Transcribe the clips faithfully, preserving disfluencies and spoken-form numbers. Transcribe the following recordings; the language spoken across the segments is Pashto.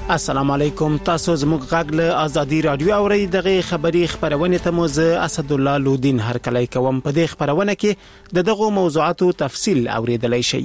السلام علیکم. تاسو زموږ غږ له آزادي رادیو اورئ. دغه خبری خبرونه ته مو زه اسد الله لودین هرکلی کوم. په دې خبرونه کې د دغه موضوعاتو تفصیل اوریدلای شئ.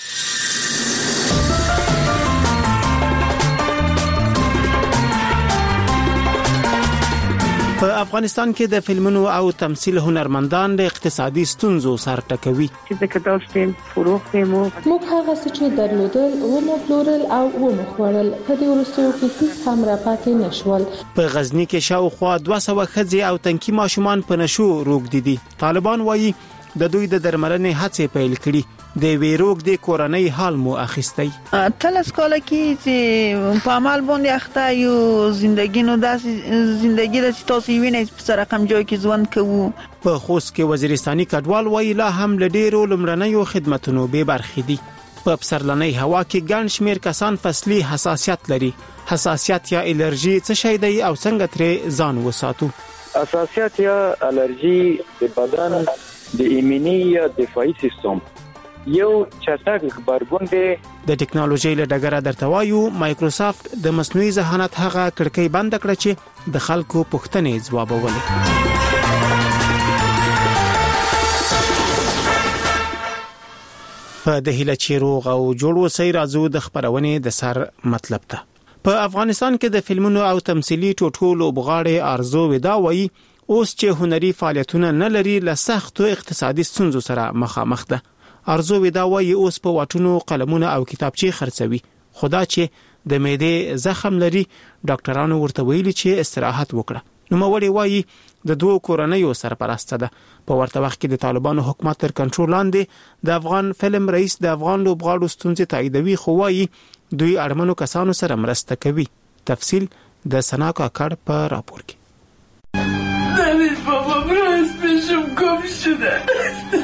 په افغانستان کې د فلمونو او تمثيل هنرمندان د اقتصادي ستونزو سره ټکوي. چې د کتابستان فروختم موږ هغه څه چې درلودل و مو پلورل او و مو خورل په دې ورستیو کې هیڅ هم را پاتې نشول. په غزنی کې شاوخوا دوه سوه ښځې او تنکي ماشومان په نشو روږدي دي. طالبان وایي د دوی د درملنې هڅې پیل کړي. د ویروګ د کورنۍ حال مو اخیستی. تلس کاله کې چې په عمل باندې اخته یو زندگی نو داسې زندگی د تاسو وینئ په سره کم جوړ کې ژوند کوو. په خوست کې وزیرستاني کډوال وایي لا هم لډیرو لمړنیو خدماتونو به برخې دي. په پسرلنۍ هوا کې ګڼ شمیر کسان فصلي حساسیت لري. حساسیت یا الرجی څه شی دی او څنګه ترې ځان وساتو؟ حساسیت یا الرجی د بدن د ایمني یا دفاعي سیستم یو چټک خبرګون دی. د ټکنالوژي له ډګره درته وایو مایکروسافت د مصنوعي ذهانت هغه کړکۍ بند کړه چې د خلکو پوښتنې ځوابولې. په دهله چې روغ او جوړ وسی راځو د خبرونې د سر مطلب ته. په افغانستان کې د فلمونو او تمثيلي ټوټو لوبغاړي ارزو ودا وایي اوس چې هنري فعالیتونه نه لري له سختو اقتصادي ستونزو سره مخامخ ده. ارزو ودا وایي اوس په واټونو قلمونه او کتابچې خرڅوي. خدا چې د معدې زخم لري ډاکټرانو ورته ویلي چې استراحت وکړه. نو موري وایي د دوه کورنیو سرپرسته ده. په ورته وخت کې د طالبانو حکومت تر کنټرول لاندې د افغان فلم رئیس د افغان لوبغاړو ستونزې تاییدوي خو وایي دوی اړمنو کسانو سره مرسته کوي. تفصیل د سنا کاکړ په راپور کې. نوید بابا براز پیشم گم شده.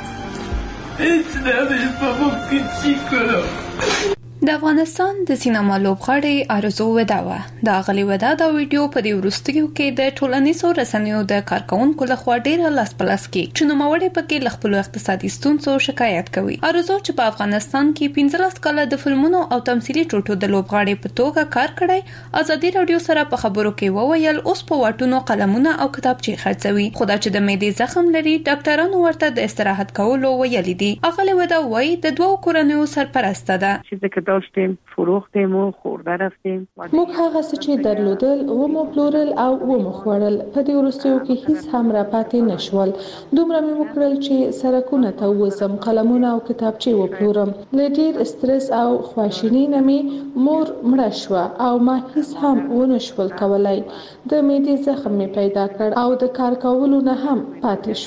هیچ نوید بابا پیچی کنم. د افغانستان د سینما لوبغاړي ارزو ودا و د غلي ودا د ویډیو په دی ورستیو کې د ټولنیزو رسنیو د کارکونکو لخوا ډیره لاس پلاس کې چې نو موري پکې لخپلو اقتصادي ستونزو شکایت کوي. ارزو چې په افغانستان کې پنځلس کاله د فلمونو او تمثيلي ټوټو د لوبغاړي په توګه کار کړی ازادي رادیو سره په خبرو کې وویل اوس په واټونو قلمونه او کتابچې خرڅوي. خدا چې د معدې زخم لري ډاکټرانو ورته د استراحت کولو ویل دي. اغلی ودا وایي د دوه کورنیو سرپرسته ده. داشتیم فروختیم و خورده رفتیم. موږ هغه څه چې درلودل و مو پلورل او و مو خورل په دې ورستیو کې هیڅ هم را پاتې نشول. دومره مې وکړل چې سرکونه ته وزم قلمونه او کتابچې وپلورم. له ډیر استرس او خواشینۍ نه مې مور مړه شوه او ما هیڅ هم ونه شول کولای. د معدې زخم مې پیدا کړ او د کار کولو نه هم پاتې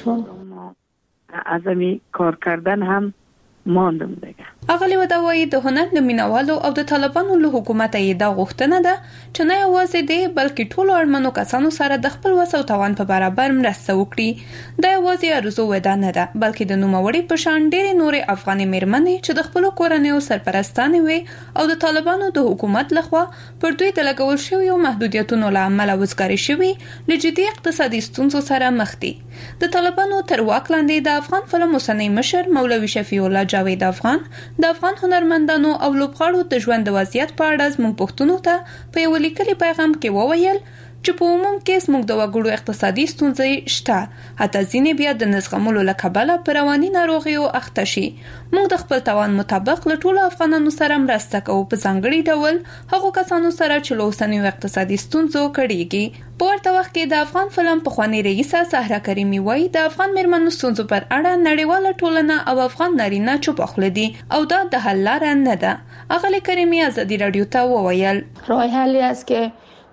شوم. ازمی کار کردن هم ماندم دیگه. اغلی ودا وایي د هنر د مینوالو او د طالبانو له حکومت یې دا غوښتنه ده چې نه یوازې دی بلکې ټولو اړمنو کسانو سره د خپل وس او توان په برابر مرسته وکړي. دا یوازې ارزو ودا نه ده بلکې د نوموړي په شان ډېرې نورې افغاني میرمنې چې د خپل کورنیو سرپرستانې وي او د طالبانو د حکومت لخوا پر دوی د لګول شویو محدودیتونو له امله وزګاري شوي له جدي اقتصادي ستونزو سره مخ دي. د طالبانو تر واک لاندې د افغان فلم اوسنی مشر مولوي شفیع الله جاوید افغان د افغان هنرمندانو او لوبغاړو د ژوند د وضعیت په اړه زموږ پښتنو ته په یو لیکلي پیغام کې وویل چې په عموم کې زموږ د وګړو اقتصادي ستونزې شته. حتی ځینې بیا د نزغمولو له کبله په رواني ناروغیو اخته شي. موږ د خپل توان مطابق له ټولو افغانانو سره مرسته کوو په ځانګړي ډول هغو کسانو سره چې له اوسنیو اقتصادي ستونزو کړېږي. په ورته وخت کې د افغان فلم پخواني رئیسه سهرا کریمي وایي د افغان میرمنو ستونزو پر اړه نړیواله ټولنه او افغان نارینه چوپ خوله دي او دا د حل لاره نه ده. اغلی کریمي ازادي رادیو ته وویل راه حلی است که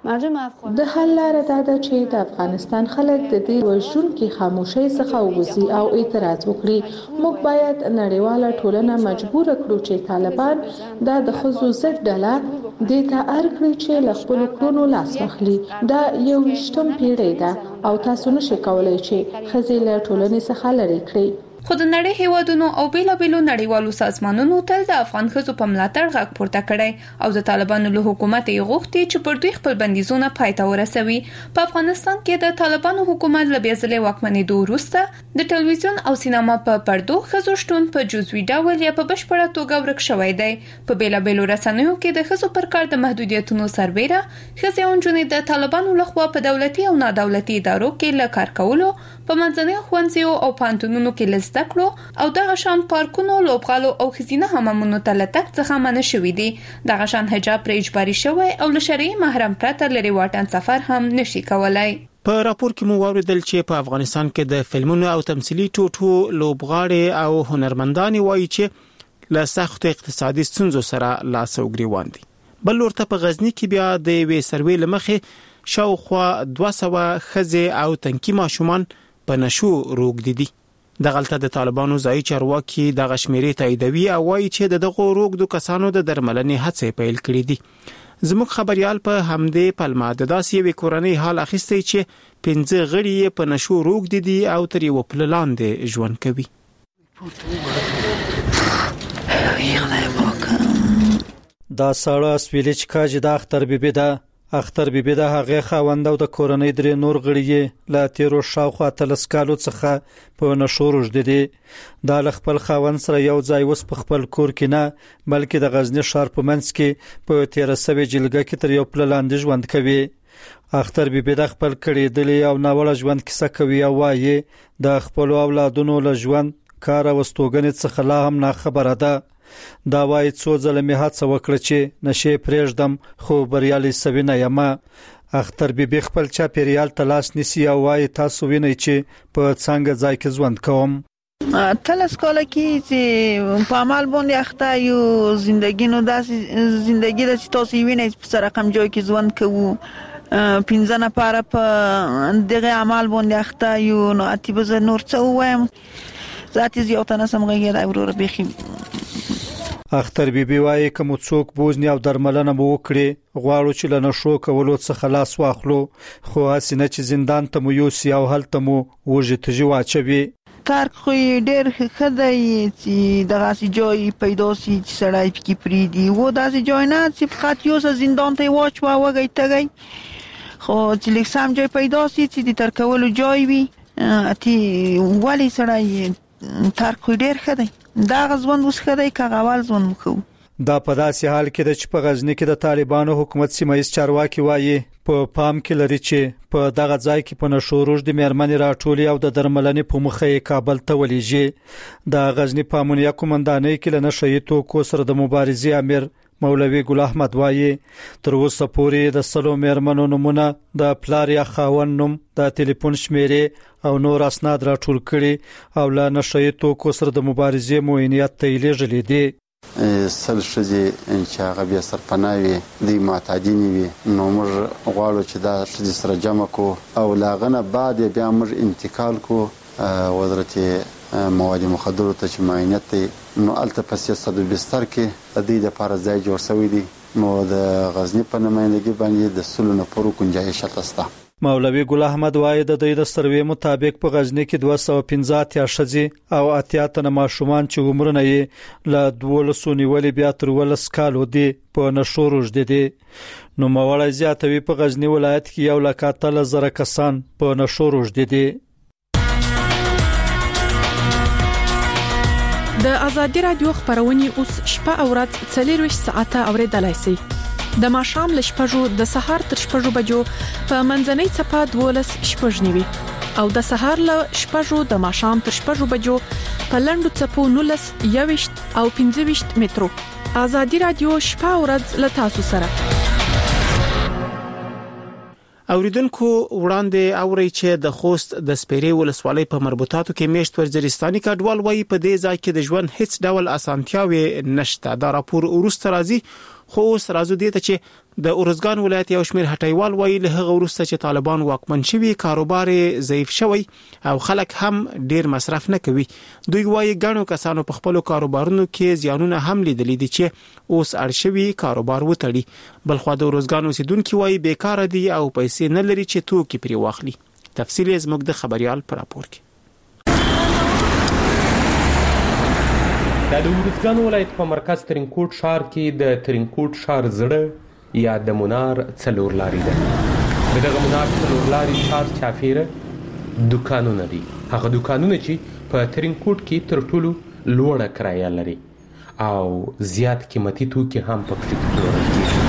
د حل لاره دا ده چې د افغانستان خلک د دې وژونکي خاموشۍ څخه ووځي او اعتراض وکړي. موږ باید نړیواله ټولنه مجبور کړو چې طالبان دا د ښځو ضد ډله دې ته اړ کړي چې له خپلو کړنو لاس واخلي. دا یو ویشتم پیړۍ ده او تاسو نشئ کولی چې ښځې له ټولنې څخه لرې کړئ. خو د نړۍ هیوادونو او بیلابیلو نړیوالو سازمانونو تل د افغان ښځو په ملاتړ غږ پورته کړی او د طالبانو له حکومت یې غوښتي چې پر دوی خپل بندیزونه پای ته ورسوي. په افغانستان کې د طالبانو حکومت له بیا ځلې واکمنېدو وروسته د ټلویزیون او سینما په پردو ښځو شتون په جزوي ډول یا په بشپړه توګه ورک شوی دی. په بیلابیلو رسنیو کې د ښځو پر کار د محدودیتونو سربیره ښځې او نجونې د طالبانو لخوا په دولتي او نادولتي ادارو کې له کار کولو په منځنیو ښوونځیو او پوهنتونونو کې له زده کړو او دغه شان پارکونو، لوبغالو او ښځینه حمامونو ته له تګ څخه منع شوي دي. دغه شان حجاب پرې اجباري شوی او له شرعي محرم پرته لرې واټن سفر هم نشي کولای. په راپور کې مو واوریدل چې په افغانستان کې د فلمونو او تمثيلي ټوټو لوبغاړي او هنرمندان وایي چې له سخت اقتصادي ستونزو سره لاس او ګریوان دي. بل ورته په غزنی کې بیا د وې سروې لمخې شاوخوا دوه سوه ښځې او تنکي ماشومان په نشو روږدي دي. دغلته د طالبانو ځایي چارواکي د غشمیرې تاییدوي او وایي چې دغه روږدو کسانو د درملنې هڅې پیل کړې دي. زموږ خبريال په همدې پلمه د داسې یوې کورنۍ حال اخیستی چې پنځه غړي یې په نشو روږدي دي او تر یو پل لاندې ژوند کوي. دا ساړه اسویلې چې کاجې د اختر بیبي ده. اختر بیبي د هغه خاوند او د کورنۍ درې نور غړي له تیرو شاوخوا اتلس کالو څخه په نشو روږدي دي. دا له خپل خاوند سره یو ځای وس په خپل کور کې نه بلکې د غزنی ښار په منځ کې په تیر سوي جلګه کې تر یو پل لاندې ژوند کوي. اختر بیبي د خپل کړي دلی او ناوړه ژوند کیسه کوي او وایي د خپل اولادونو له ژوند کار او استوګنې څخه لا هم نه خبره ده. دا وایي څو ځله مې هڅه وکړه چې نشي پرېږدم خو بریالي سوي نه یم. اختر بیبي خپل چاپیریال ته لاس نیسي او وایي تاسو وینئ چې په څنګه ځای کې ژوند کوم. تلس کاله کې چې په عمل باندې اخته یو زندگی نو داسې زندگی د چې تاسو وینئ په سره رقم جای کې ژوند کوو. پنځه نفر په دغه عمل باندې اخته یو نو اتی به نور څه وایم ذاتي زیاته نسم غږی دا ورور بخي. اختر بیبي وایي کوم څوک بوزنی او درملنه مو وکړي غواړو چې له نشو کولو څخه لاس واخلو خو اسنه چې زندان ته مو یوسي او هلته مو وږي تجي واچوي. کار خو ډېر خدای چې دغه سي جوی پیدا سي چې سړی پکې پریدي و داسې جوی نه چې فقط یو زندان ته واچو وګی تګي خو چې لیکسام جوی پیدا سي چې د تر کولو جوی وي اتی ولی سړی تر خو ډېر خدای دا غزوند وس خدای کاغوال ځون مخو. دا په داسې حال کې د چې په غزنی کې د طالبانو حکومت سیمایي چارواکي وایي په پام کې لري چې په دغه ځای کې په نشو روږدي مېرمنې راټولي او د درملنې په مخه یې کابل ته ولېږي. د غزنی په امنیه قومندانۍ کې له نشئی توکو سره د مبارزې امیر مولوي ګل احمد وایي تر اوسه پورې د سلو مېرمنو نمونه د پلار یا خاوند نوم د ټلیفون شمیرې او نور اسناد راټول کړي او له نشئی توکو سره د مبارزې موینیت ته لیږلي دي. سل شذې چې هغه بیا سرپناوي د معتادین وي نو موږ غواړو چې دا شذې سره جمع کو او لاغنه بعد بیا موږ انتقال کو وزارت مواد مخدره ته چې معاینت ته نو الته په سیاست بستر کې د دې لپاره ځای جوړ شوی دی. نو د غزنی په نمائندګي باندې د سلو نفرو گنجائش شته. مولوي ګل احمد وایي د دوی د سروې مطابق په غزنی کې دوه سوه پنځه اتیا ښځې او اتیا تنه ماشومان چې عمرونه یې له دولسو نیولې بیا تر ولس کالو دي په نشو روږدي دي. نو موړی زیاتوي په غزنی ولایت کې یو لک اتلس زره کسان په نشو روږدي دي. د ازادي رادیو خبرونه اوس شپه او ورځ څلور ساعته اوریدلای شئ. د ماښام ل شپږو د سهار تر شپږو بجو په منځنۍ صفه دولس شپږ نیوي او د سهار ل شپږو د ماښام تر شپږو بجو په لندو صفو نولس یوشت او پنځه وشت مترو. ازادي رادیو شپه او ورځ ل تاسو سره. اوریدونکو وړاندې اوري چې د خوست د سپیرې ولسوالۍ په مربوطاتو کې میشت ورزرستاني کډوال وایي په دې ځای کې د ژوند هیڅ ډول اسانتیاوي نشته. دا راپور ورسته راځي خو اوس راځو دې ته چې د اورزګان ولایت یو شمېر هټیوال وایي له هغه وروسته چې طالبان واکمن شوي کاروبار ضعیف شوی او خلک هم ډیر مصرف نه کوي. دوی وایي ګڼو کسانو په خپل کاروبارونو کې زیانونه هم لیدلي دي چې اوس اړ شوي کاروبار وتړي. بلخو د اورزګان اوسیدونکو وایي بیکاره دي او پیسې نه لري چې توکي پرې واخلي. تفصیل یې زموږ د خبريال پر راپور کې. دا د ارزګان ولایت په مرکز ترینکوټ ښار کې د ترینکوټ ښار زړه یا د منار څلور لارې ده. د دغه منار څلور لارې ښار چاپیره دوکانونه دي. هغه دوکانونه چې په ترینکوټ کې تر ټولو لوړه کرایه لري او زیات قیمتي توکي هم پکې پلورل کېږي.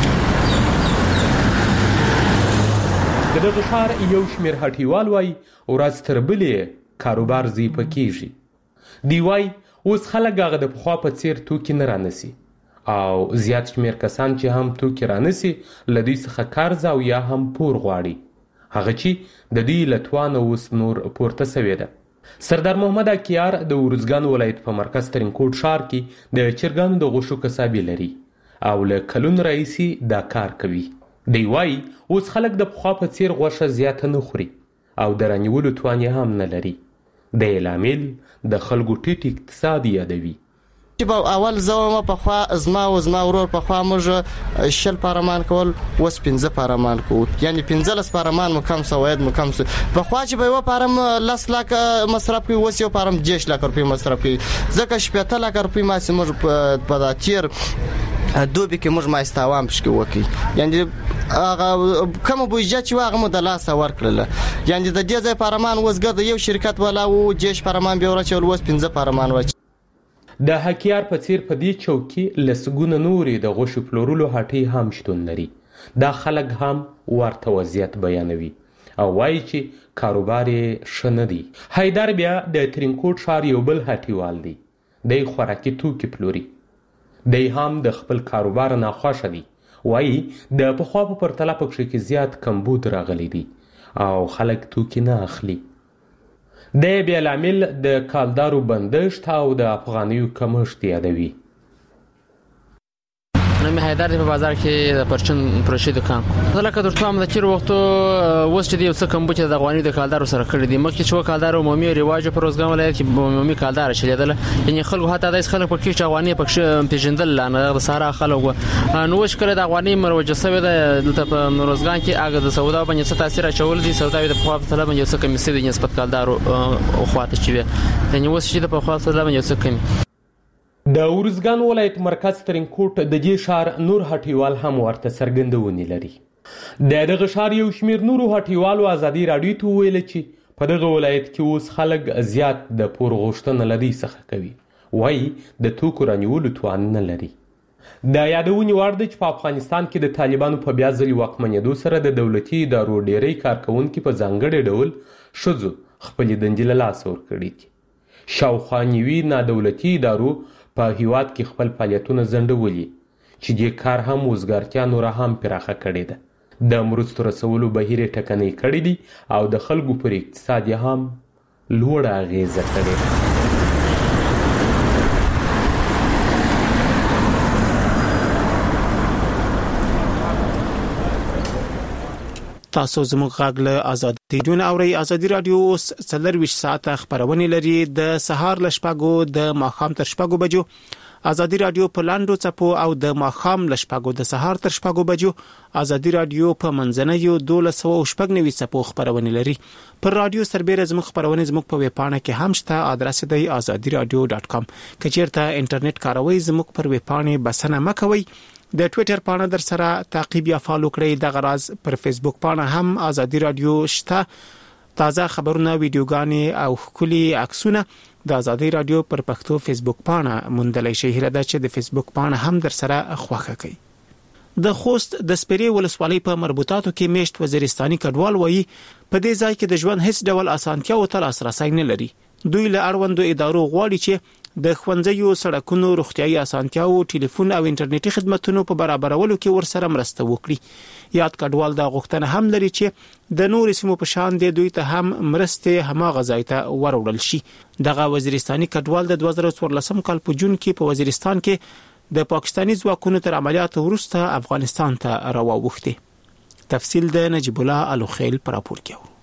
د دغه ښار یو شمېر هټیوال وایي ورځ تر بلې کاروبار ضعیفه کېږي. دوی وایي اوس خلک هغه د پخوا په څېر توکي نه رانیسي او زیات شمېر کسان چې هم توکي رانیسي له دوی څخه قرض او یا هم پور غواړي، هغه چې د دوی له توانه اوس نور پورته سوې ده. سردار محمد اکیار د ارزګان ولایت په مرکز ترینکوټ ښار کې د چرګانو د غوښو کسابي لري او له کلونو راهیسې دا کار کوي. دی وایي اوس خلک د پخوا په څېر غوښه زیاته نه خوري او د رانیولو توان یې هم نه لري. د یې لامل د خلکو ټیټ اقتصاد یادوي. چې اول زه پخوا زما او زما ورور پخوا موږ شل پارمان کول، اوس پنځه پارمان کوو، یعنی پنځلس پارمان مو کم سوید مو کم سو. پخوا چې به یو پارم لس لاک مصرف کوي، اوس یو پارم دیش لاک روپۍ مصرف کوي. ځکه شپېته لاک روپۍ ماسې موږ په دا تیر دوبي کې موږ مایستاوام پشکې وکړي، یعنی هغه کومه بودجه چې هغه مو د لاسه ورکړله. یعنی د دې ځای پارمان اوس ګرد یو شرکت والا و دیش پارمان بیا ورچول، اوس پنځه پارمان وچ. د حکیار په څیر په دې چوک کې لسګونه نورې د غوښو پلورلو هټۍ هم شتون لري. دا خلک هم ورته وضعیت بیانوي او وایي چې کاروبار یې ښه نه دی. حیدر بیا د ترینکوټ ښار یو بل هټیوال دی. دی خوراکي توکي پلوري. دی هم د خپل کاروبار ناخوښه دی. وایي د پخوا په پرتله پکښې کې زیات کمبود راغلی دی او خلک توکي نه اخلي. د بیا لامل د کالدارو بندښت او د افغانیو کمښت یادوي. نمی حیدر دی په بازار کې د پرچون پروشي دکان زه لکه درته هم د چیر وختو اوس چې دی یو څه کم بوچ د افغانیو د کالدارو سره کړی دی. مخکې چې کالدار عمومي رواج په روزګان ولایت کې عمومي کالدار چلیدل، یعنی خلکو حتی داس خلک پکې چې افغاني پکې پیژندل نه د سارا خلکو نو شکر د افغاني مروج سوي د په روزګان کې هغه د سودا باندې څه تاثیر اچول دي. سودا د په خپل طلب باندې څه کمی سي د نسبت کالدارو او خواته چوي، یعنی اوس چې د په خپل طلب باندې څه کمی. د ارزګان ولایت مرکز ترینکوټ د دې ښار نور هټیوال هم ورته څرګندونې لري. د دغه ښار یو شمېر نورو هټیوالو ازادي راډیو ته وویل چې په دغه ولایت کې اوس خلک زیات د پور غوښتنه له دوی څخه کوي. وایي د توکو رانیولو توان نه لري. د یادونې وړ ده چې په افغانستان کې د طالبانو په بیا ځلې واکمنېدو سره د دولتي ادارو ډیری کارکوونکي په ځانګړي ډول ښځو خپلې دندې له لاسه ورکړي دي. شاوخوا نیوي نادولتي ادارو په هیواد کې خپل فعالیتونه ځنډولي چې دې کار هم وزګارتیا نوره هم پراخه کړې ده. د مرستو رسولو بهیر یې ټکنۍ کړی دي او د خلکو پر اقتصاد یې هم لوړه اغیزه کړې ده. تاسو زموږ غږ له ازادي راډیو اورئ. ازادي راډیو اوس څلرویشت ساعته خبرونه لري. د سهار له شپږو د ماښام تر شپږو بجو ازادي راډیو په لاندو چپو او د ماښام له شپږو د سهار تر شپږو بجو ازادي راډیو په منځنیو دولس سوه شپږ نوي چپو خبرونه لري. پر رادیو سربېره زموږ خبرونه زموږ په ویب پاڼه کې هم شته. ادرس دی azadi radio dot com. کچېرته انټرنیټ کاروي زموږ پر ویب پاڼه بسنه مکوئ. د ټوئیټر پاڼه در سره تعقیب یا فالو کړئ. د غراز پر فیسبوک پاڼه هم ازادي رادیو شته. تازه خبرونه، ویډیوګانې او ښکلي عکسونه د ازادي رادیو پر پښتو فیسبوک پاڼه موندلای شئ. هیله ده چې د فیسبوک پاڼه هم در سره خوښه کړئ. د خوست د سپیرې ولسوالۍ په مربوطاتو کې میشت وزیرستاني کډوال وایي په دې ځای کې د ژوند هیڅ ډول اسانتیا او تل لاسرسي نه لري. دوی له اړوندو ادارو غواړي چې د ښوونځیو، سړکونو، روغتيایي اسانتیاو، ټلیفون او انټرنیټي خدماتو په برابرولو کې ورسره مرسته وکړي. یاد کډوال دا غوښتنه هم لري چې د نور سیمو په شان دي دوی ته هم مرسته هماغه ځای ته وروړل شي. دغه وزیرستاني کډوال د دوه زره څوارلسم کال په جون کې په وزیرستان کې د پاکستاني ځواکونو تر عملیاتو وروسته افغانستان ته راووښتي. تفصیل د نجیب الله الوخیل پر راپور کې.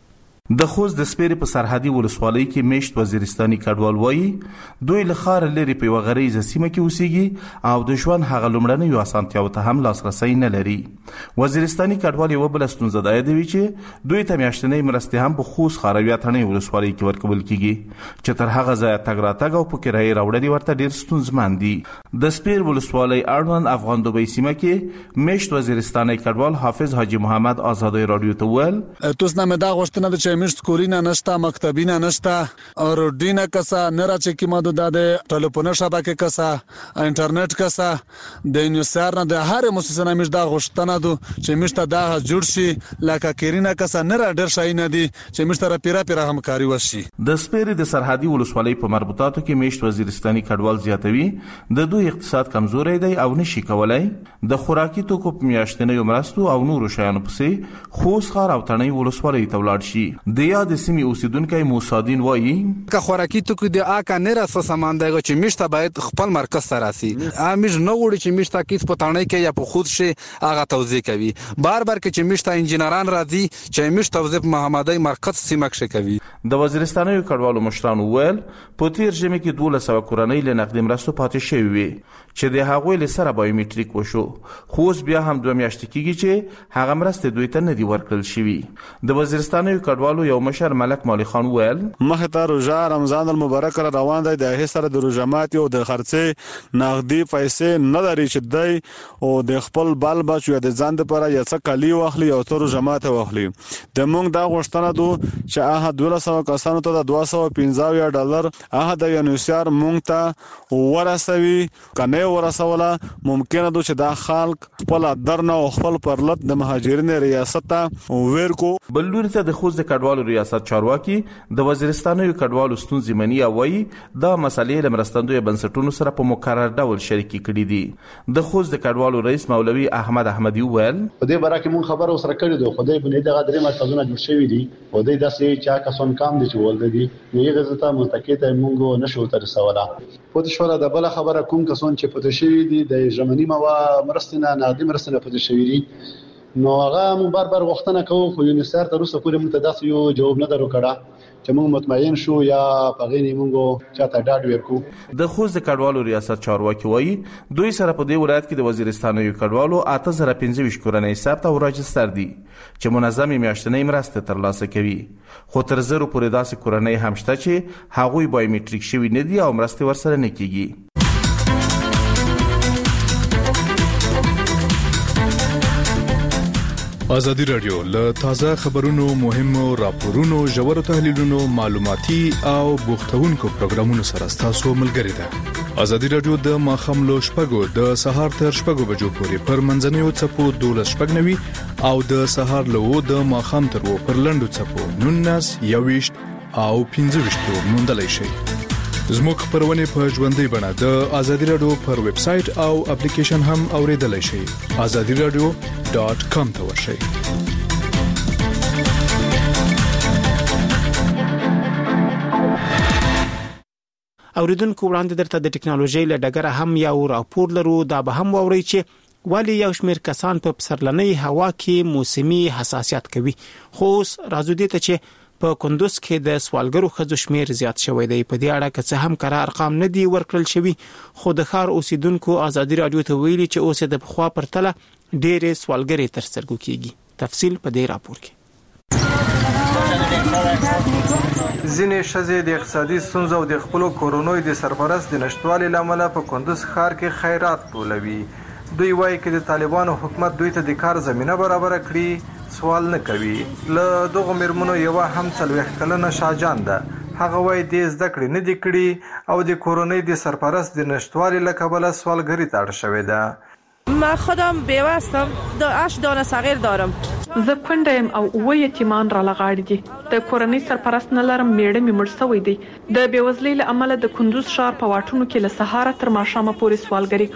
د خوست د سپیرې په سرحدي ولسوالۍ کې میشت وزیرستاني کډوال وایي دوی له ښاره لرې په یوه غریزه سیمه کې اوسېږي او د ژوند هغه لومړنیو اسانتیاوو ته هم لاسرسی نه لري. وزیرستاني کډوال یوه بله ستونزه دا یادوي چې دوی ته میاشتنۍ مرستې هم په خوست ښار او یا تڼۍ ولسوالۍ کې ورکول کېږي چې تر هغه ځایه تګ راتګ او په کرایې راوړل ورته ډېر ستونزمن دي. د سپیر ولسوالۍ اړوند افغان دوبۍ سیمه کې میشت وزیرستاني کډوال حافظ حاجي محمد ازادۍ راډیو ته وویل توسنامه دا غوښتنه ده چې میشت کورینه نشته، مکتبینه نشته، روډینه کسا نه راځي کې ماده د ټلیفون شبکه کسا انټرنیټ کسا د نیوسار نه د هر مؤسسه نه میشت دا غوښتنه ده چې میشت دا جوړ شي لکه کورینه کسا نه را ډیر شي نه دي چې میشت را پیرا پیرا همکاري وشي. د سپیرې د سرحدي ولسوالۍ په مربوطاتو کې میشت وزیرستاني کډوال زیاتوي د دوی اقتصاد کمزوري دی او نشي کولای د خوراکي توکو په میاشتنیو مرستو او نورو شیانو پسې خوست ښار او تڼۍ ولسوالۍ ته ولاړ شي. د یاد سیمې اوسیدونکی موسادین وایي که خوراکي توکو د آکا نه راسه سامان دی چې میشته باید خپل مرکز ته راسي. امیش نه وړي چې میشته کیس په تڼۍ کې یا په خود شي هغه توزیع کوي. بار بار کې چې میشته انجینران راځي چې میشته توزیع په محمدي مرکز سیمه کې کوي. د وزیرستاني کډوالو مشرانو ویل په تیر ژمي کې دولس سوه کورنۍ له نقدي مرستو پاتې شوي وي چې د هغوی له سره بایومټریک وشو خو اوس بیا هم دوه میاشتې کېږي چې هغه مرستې دوی ته نه دي ورکړل شوي. د وزیرستاني کډوالو یو مشر ملک مالی خان ویل مخه ته روزه رمضان المبارک را روان دی د هي سره د روزه ماتي او د خرڅې نقدي پیسې نه لري چې دی او د خپل بال بچو د ځان لپاره یو څه کلی واخلي او تر روزه ماته واخلي. د مونږ دا غوښتنه ده چې هغه دولس سوه کسانو ته د دوه سوه پنځه ډالر هغه د یونیسار مونږ ته ورسوي کنه ورسوله ممکنه ده چې دا خلک خپل درنه او خپل پرلط د مهاجرین ریاست ته ورکو. بل لوري ته د خوست د کډوالو ریاست چارواکي د وزیرستاني کډوالو ستونزې مني او وایي دا مسلې له مرستندوی بنسټونو سره په مکرر ډول شریکي کړي دي. د خوست د کډوالو رئیس مولوي احمد احمدي وویل په دې باره کې مونږ خبره وسره کړې ده خو دې بنې دغه درې مرکزونه جوړ شوي دي او دې داسې چې کسان کام دي چې ولده دي نو یې غزه ته متکی ته مونږ نشو تر رسوله. پوه شو د بل خبره کوم کسان چې پته شوي دي د ژمنی مو مرستنه نقدي مرستنه پته شوي دي نو هغه مون بار بار غوښتنه کوو خو یونیسار تر اوسه پورې موږ ته داسې یو جواب نه درو کړه چې موږ مطمئن شو یا پغې نه موږ چاته ډاډ ورکو. د خوست د کډوالو ریاست چارواکي وایي دوی سره په دې ولایت کې د وزیرستاني کډوالو اته زره پنځه ویشت کورنۍ ثبت او راجستر دي چې منظمې میاشتنۍ مرستې ترلاسه کوي خو تر زرو پورې داسې کورنۍ هم شته چې هغوی بایومټریک شوي نه دي او مرستې ورسره نه کیږي. ازادي رادیو له تازه خبرونو مهمو راپورونو ژورو تحلیلونو معلوماتي او بوختونکو پروګرامونو سره تاسو ملګری ده. ازادي رادیو د ماخام لو شپږو د سهار تر شپږو بجو پورې پر منځنیو چپو دولس شپږنوي او د سهار له د ماخام تر و پر لندو چپو نونس یويشت او پنځه ویشت موندلای شي. زموږ خبرونه په ژوندۍ بڼه د ازادي رادیو پر ویب سټ او اپلیکیشن هم اوریدلای شئ. ازادي رادیو ډاٹ کام ته ورشئ. اوریدونکو وړاندې درته د ټکنالوژي له ډګره هم یو راپور لرو دا به هم ووري چې ولی یو شمېر کسان په پسرلنۍ هوا کې موسمي حساسیت کوي خو راځو دې ته چې په کندوز کې د سوالګرو ښځو شمیر زیات شوی دی. په دې اړه که څه هم کره ارقام نه دي ورکړل شوي خو د ښار اوسیدونکو ازادي رادیو ته ویلي چې اوس د پخوا پرتله ډېرې سوالګرې تر سترګو کېږي. تفصیل په دې راپور کې. ځینې ښځې د اقتصادي ستونزو او د خپلو کورونو د سرپرست د نشټوالي لامله په کندوز ښار کې خیرات ټولوي. دوی وایي چې د طالبانو حکومت دوی ته د کار زمینه برابر کړي سوال نه کوي. له دغه میرمنو یو هم څلوېښت کلنه شاجان ده. هغه وایي د زده کړې نه دي کړي او د کورنۍ د سرپرست د نشټوالي له کبله سوالګري ته اړ شوې ده. من خودم بیوه هستم هشت دانه صغیر دارم. زه کونډه یم او اوه یتیمان را لغاړي دي. د کورنۍ سرپرست نه لرم میړه مې مړ شوی دی. د بېوزلۍ له امله د کندوز ښار په واټونو کې له سهاره تر ماښامه پورې سوالګري کوم.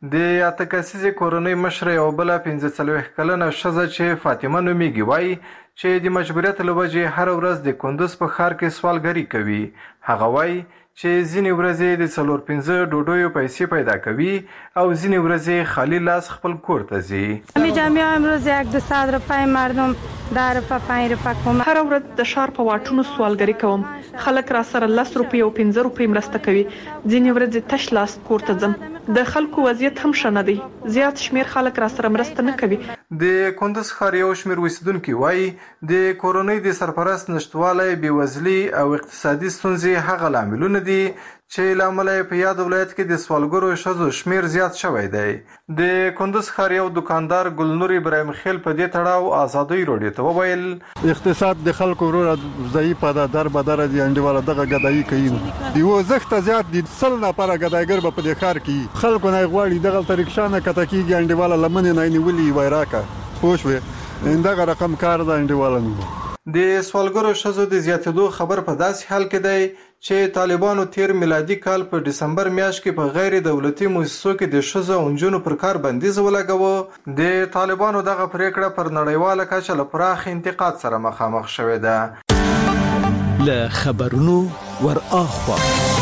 د اته کسیزې کورنۍ مشره یو بله پنځه څلوېښت کلنه ښځه چې فاطمه نومیږي وایي چې د مجبوریت له وجې هره ورځ د کندوز په ښار کې سوالګري کوي. هغه وایي چې ځینې ورځې د څلور پنځه ډوډیو پیسې پیدا کوي او ځینې ورځې خالی لاس خپل کور ته ځي. می‌جام امروز یک دو صد روپای مردم در روپا پنج روپا کوم. هر ورځ د ښار په واټونو سوالګري کوم. خلک را سره لس روپۍ او پنځه روپۍ مرسته کوي. ځینې ورځې تش لاس کور ته ځم. د خلکو وضعیت هم ښه نه دی. زیات شمیر خلک را سره مرسته نه کوي. د کندوز ښار یو شمیر اوسیدونکي وایي د کورنۍ د سرپرست نشتوالی، بېوزلي او اقتصادي ستونزې هغه لاملونه دي چې له امله یې په یاد ولایت کې د سوالګرو ښځو شمیر زیات شوی دی. د کندوز ښار یو دوکاندار ګلنور ابراهیم خیل په دې تړاو ازادۍ راډیو ته وویل اقتصاد د خلکو وروره ضعیفه ده، در بدره دي انډیواله دغه ګدایي کوي. یو زښته زیات دي، سل نفره ګدایګر به په دې ښار کې خلکو نه غواړي دغلته رکشا نه کته کېږي، انډیواله لمنې نه یې نیولي وای راکه پوه شوې. دغه رقم کار ده انډیواله نه. د سوالګرو ښځو د زیاتېدو خبر په داسې حال کې دی چې طالبانو تیر میلادي کال په ډسمبر میاشت کې په غیر دولتي مؤسسو کې د ښځو او نجونو پر کار بندیز ولګاوه. د طالبانو دغه پریکړه پر نړیواله کچه له پراخ انتقاد سره مخامخ شوې ده. له خبرونو ور اخوا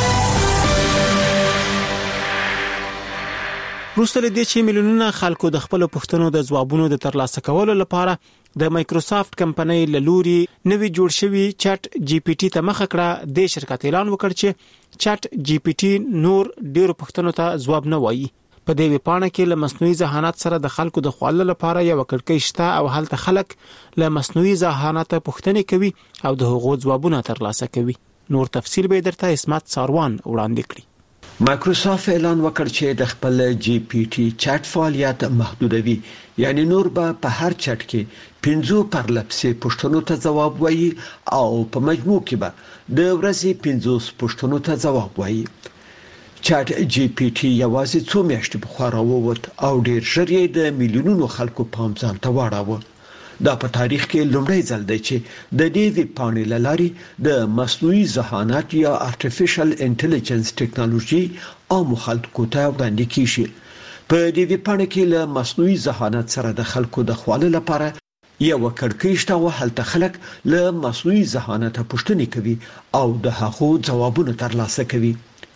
وروسته له دې چې میلیونونه خلکو د خپل پوښتنو د ځوابونو د ترلاسه کولو لپاره د مایکروسافت کمپنۍ له لوري نوی جوړ شوی چټ جی پی ټي ته مخه کړه. د شرکت اعلان وکړ چې چټ جی پی ټي نور ډیرو پوښتنو ته ځواب نه وایي. په دې ویپاڼه کې له مصنوعي ذهانت سره د خلکو د خوالو لپاره یو کړکۍ شته او هلته خلک له مصنوعي ذهانت پوښتنې کوي او د هغو ځوابونه ترلاسه کوي. نور تفصیل به درته اسمت ساروان وړاندې کړي. مایکروسافت اعلان وکړ چې د خپل جی پی ټي چټ فعالیت محدودوي، یعنی نور به په هر چټ کې پنځو پرلپسې پوښتنو ته ځواب وایي او په مجموع کې به د ورځې پنځوس پوښتنو ته ځواب وایي. چټ جی پی ټي یوازې څو میاشتې پخوا راووت او ډیر ژر یې د میلیونونو خلکو پام ځان ته واړاوه. دا په تاریخ کې لومړی ځل دی چې د دې ویبپاڼې له لارې د مصنوعي ذهانت یا ارتفیشل انټيليجنس ټیکنالوژي عام خلکو ته وړاندې کیږي. په دې ویبپاڼه کې له مصنوعي ذهانت سره د خلکو د خوالو لپاره یو کړکۍ شته او هلته خلک له مصنوعي ذهانت پوښتنې کوي او د هغو ځوابونه ترلاسه کوي.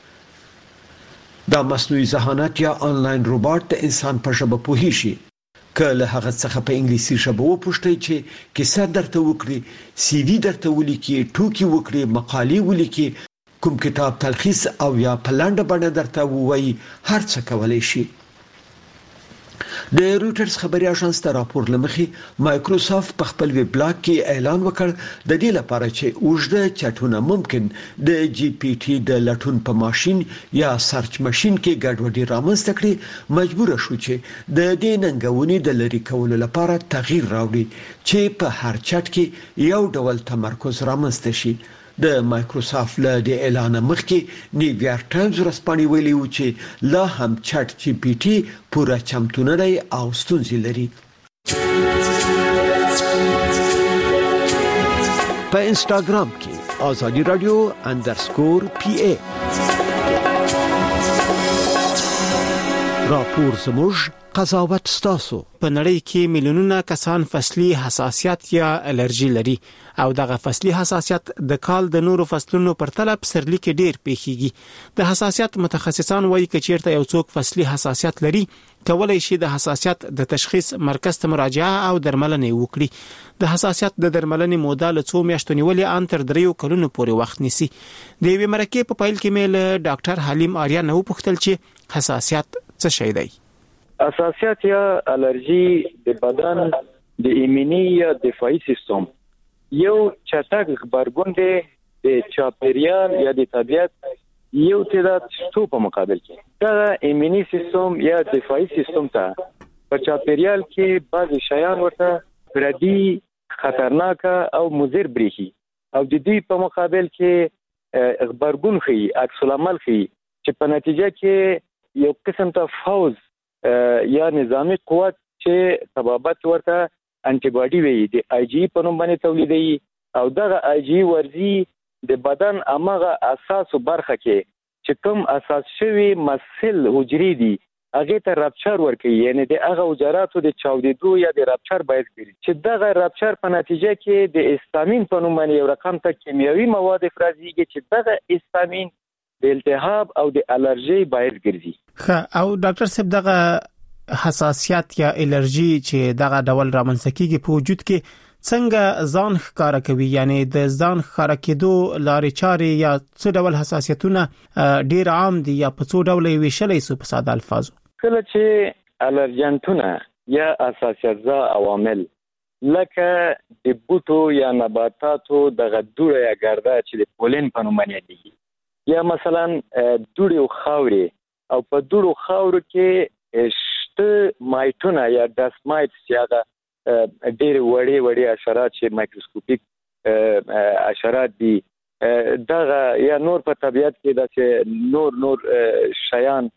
دا مصنوعي ذهانت یا انلاین روباټ د انسان په ژبه پوهیږي. که له هغه څخه په انګلیسي ژبه وپوښتئ چې کیسه درته وکړي، سی وی درته ولیکي، ټوکې وکړي، مقالې ولیکي، کوم کتاب تلخیص او یا په لنډه بڼه درته ووایي، هر څه کولای شي. د رویټرز خبري اژانس د راپور لمخې مایکروسافت په خپل ویب بلاګ کې اعلان وکړ د دې لپاره چې اوږده چټونه ممکن د جی پی ټي د لټون په ماشين یا سرچ ماشين کې ګډوډي رامنځته کړي، مجبور شو چې د دې ننګونې د لری کولو لپاره تغییر راوړي چې په هر چټ کې یو ډول تمرکز رامنځته شي. د مایکروسافت له د اعلان مخکې نیویارک ټایمز ورځپاڼې ویلي و چې لا هم چټ جی پی ټي پوره چمتو نه دی او ستونزې لري. په انستګرام کې آزادی رادیو اندرسکور پی ای راپور زموږ قضاوت ستاسو. په نړۍ کې میلیونونه کسان فصلي حساسیت یا الرجی لري او دغه فصلي حساسیت د کال د نورو فصلونو پر طلب سرلی کې ډیر پیښیږي. د حساسیت متخصصان وایي چې چیرته یو څوک فصلي حساسیت لري کولای شي د حساسیت د تشخیص مرکز ته مراجعه او درملنه وکړي. د حساسیت د درملنې موده له څو میاشتو نیولې ان تر دریو کلونو پورې وخت نیسي. د یوې مرکې په پایل کې مې ډاکټر حلیم آریا نو پوښتل چې حساسیت څه شی دی. حساسیت یا الرجی د بدن د ایمنی یا دفاعي سیستم یو چټک خبرګون دی د چاپیریال یا د طبیعت یو تعداد شتو په مقابل کې. دا ایمنی سیستم یا دفاعي سیستم ته په چاپیریال کې بعض شیان ورته پردي، خطرناک او مضر بریښي او د دې په مقابل کې خبرګون خي، عکس العمل خي چې په نتیجه کې یو قسم ته فوز یا نظامی قوت چې تبابت ورته انټي باډي وي د آی جی په نوم باندې تولیدي او دغه آی جی ورزي د بدن امغه اساس برخه کې چې کوم اساس شوی مسل حجري دي هغه ته رپچر ورکوي، یعنی د هغه حجراتو د چاودیدو یا د رپچر باعث ګرځي چې دغه رپچر په نتیجه کې د هیستامین په نوم باندې یو رقم ته کیمیاوي مواد افرازيږي چې دغه هیستامین د التهاب او د الرجي باعث ګرځي. ښه، او ډاکټر صاحب دغه حساسیت یا الرجي چې دغه ډول رامنځته کیږي په وجود کې څنګه ځان ښکارا کوي، یعنی د ځان ښکارا کېدو لارې چارې یا څه ډول حساسیتونه ډیر عام دي یا په څو ډول ویشلې سو په ساده الفاظو؟ کله چې الرجنټونه یا حساسیت زا عوامل لکه د بوټو یا نباتاتو د غدوړه یا ګرده چې د پولین په نوم یادېږي، یا مثلا دوړې او خاورې، او په دوړو خاورو کې شته مایټونه یا ډست مایټس چې هغه ډېر وړي وړي حشرات چې مایکروسکوپیک حشرات دي، دغه یا نور په طبیعت کې داسې نور نور شیان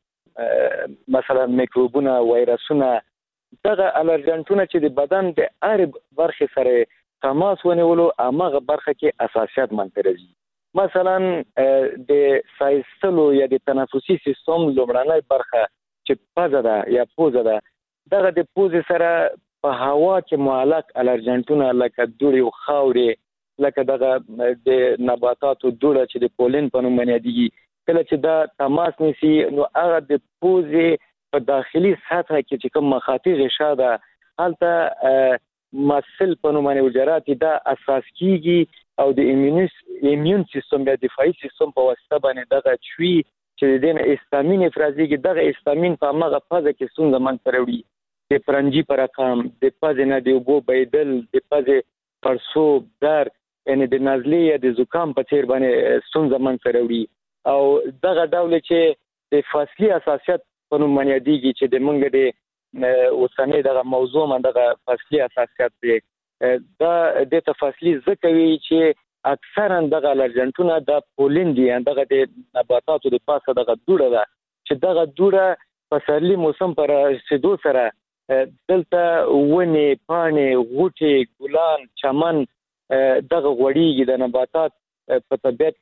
مثلا میکروبونه، وایرسونه، دغه الرجنټونه چې د بدن د هر برخه سره تماس ونیولو هغه برخه کې حساسیت منترځي. مثلا د سایستلو یا د تنفسي سیستم لومړنۍ برخه چې پزه ده یا پوزه ده، دغه د پوزې سره په هوا کې معلق الرجنټونه لکه دوړې او خاورې، لکه دغه د نباتاتو دوړه چې د پولین په نوم یادېږي، کله چې دا تماس نیسي نو هغه د پوزې په داخلي سطح کې چې کوم مخاطي غشا ده هلته مسل په نوم باندې حجرات دا اساس کیږي او د ایمیون ایمیون سیستم یا دفاعي سیستم په واسطه باندې دغه چوي چې دین هیستامین افرازيږي، دغه هیستامین په هغه فاز کې ستونزه منځ ته راوړي، د پرنجي پر رقم، د پزې نه د اوبو بهیدل، د پزې پړسوب، درد، یعنی د نزلې یا د زکام په څیر باندې ستونزه منځ ته راوړي. او دغه ډول چې د فصلي حساسیت په نوم باندې یادېږي چې د مونږ د اوسنۍ دغه موضوع باندې دغه فصلي حساسیت دی، دا د تفصیلی ځکه وی چې اکثرا دغه الرجنټونه د پولین دي، دغه د نباتاتو د پاسه دغه دوړه ده چې دغه دوړه په سرلی موسم پر رسیدو سره دلته ونې، پاڼې، غوټې، ګلان، چمن دغه غوړیږي، د نباتات په طبیعت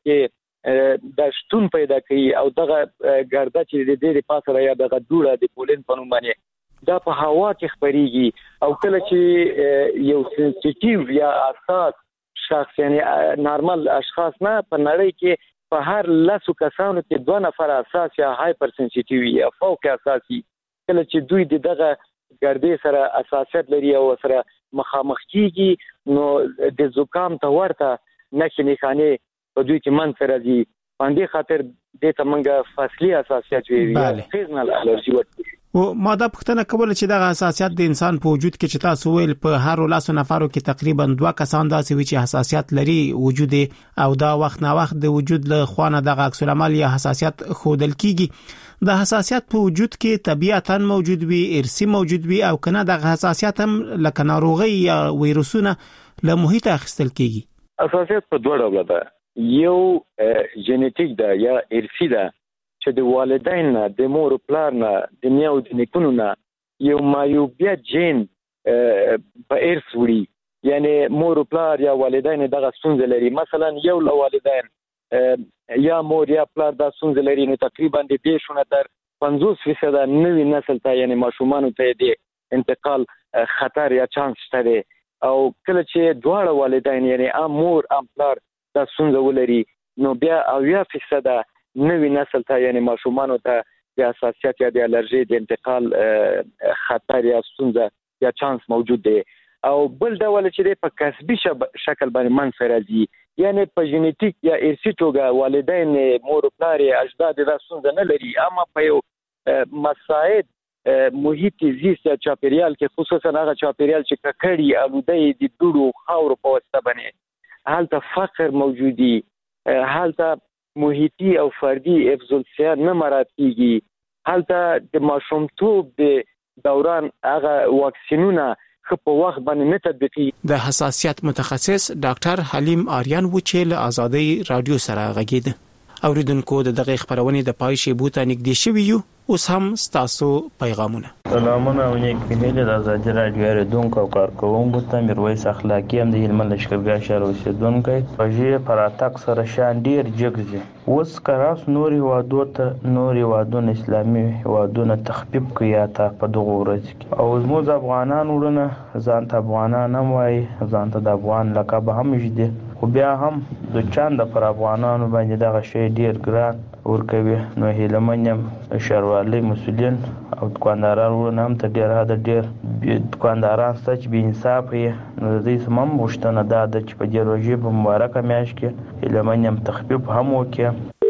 کې د شتون پیدا کوي او دغه ګرده چې د دې پاسه یا دغه دوړه د پولین په نوم باندې دا په هوا کې خپريږي، او کله چې یو سنسټیټیو یا اساس شخص یعنی نارمل اشخاص نه په نړۍ کې په هر لسو کسانو کې دوه نفر اساس یا هایپر سنسټیټیو یا فوق اساسي، کله چې دوی دغه ګردې سره اساسیت لري او سره مخامخ کیږي نو د زکام ته ورته نښې نښانې په دوی کې منځ ته راځي. باندې خاطر دې ته موږ فصلي حساسیت ویل سیزنل الرجي ورته. او ما دا پوښتنه کوله چې دغه حساسیت د انسان په وجود کې چې تاسو ویل په هر لاسو نفرو کې تقریبا دوه کسان داسې وي چې حساسیت لري وجود، او دا وخت نه وخت د وجود له خوانه دغه عکس العمل یا حساسیت خودل کیږي. د حساسیت په وجود کې طبيعتاً موجود وي، ارثي موجود وي، او کنه د حساسیت هم لکه ناروغي یا ویروسونه له محیط اخیستل کیږي. حساسیت په دوه ډول ده، یو جنټیک ده یا ارثي ده چې د والدین نه، د مور او پلار نه، د نیا او د نیکونو نه یو مایوبیا جین په ارث وړي، یعنی مور او پلار یا والدین دغه ستونزه لري. مثلا یو له والدین یا مور یا پلار دا ستونزه لري نو تقریبا د دې شونه تر پنځوس فیصد نوي نسل ته یعنی ماشومان ته د انتقال خطر یا چانس شته، او کله چې دواړه والدین یعنی ام مور ام پلار دا ستونزه ولري نو بیا اویا فیصد نوی نسل ته یعنی ماشومان ته د حساسیت یا د الرجي د انتقال خطر یا ستونزه یا چانس موجود دی. او بل ډول چې په کسبي شکل باندې منځ راځي، یعنی په جنټیک یا ارثي توګه والدین، مور او پلار، اجداد د ستونزه نه لري، اما په یو مساعد محیط زیست یا چاپیریال کې خصوصا هغه چاپیریال چې ککړی آلوده د دوړو خاورو په واسطه باندې هلته فقر موجودي، هلته محیطي او فردي حفظ الصحه نه مراعات کیږي، هلته د ماشومتوب د دوران هغه واکسینونه خو په وخت باندې نه تطبیقي. د حساسیت متخصص ډاکټر حلیم آریان و چې له آزادۍ رادیو سره غږیده. اوریدونکو د دغه خبرونه د پای شی بوته نږدې شوی یو اوس هم ستاسو پیغامونه. سلامونه او نیک هیله د آزادي رادیو ریډونکو او کارکوونکو ته میرویس اخلاقی هم د هلمند لشکرګاه شهر اوسیدونکی پژې پراتک سره شان ډیر جګزي اوس کراس نوري وادو ته نوري وادون اسلامي وادونه تخفیف کیا ته په دغه ورځ کې او زموږ افغانان ورونه ځان ته افغانان هم وای ځان ته د افغان لقب هم جدي خو بیا هم د چاند پر افغانانو باندې دغه شی ډیر ګران ورکوي نو هیلمنیم شهروالي مسؤلین او دکانداران ورونه هم ته ډیر هدا ډیر دکانداران سچ به انصاف یې نو د دې سمم غوښتنه ده چې په دې روزي په مبارکه میاشت کې هیلمنیم تخفیف هم وکړي.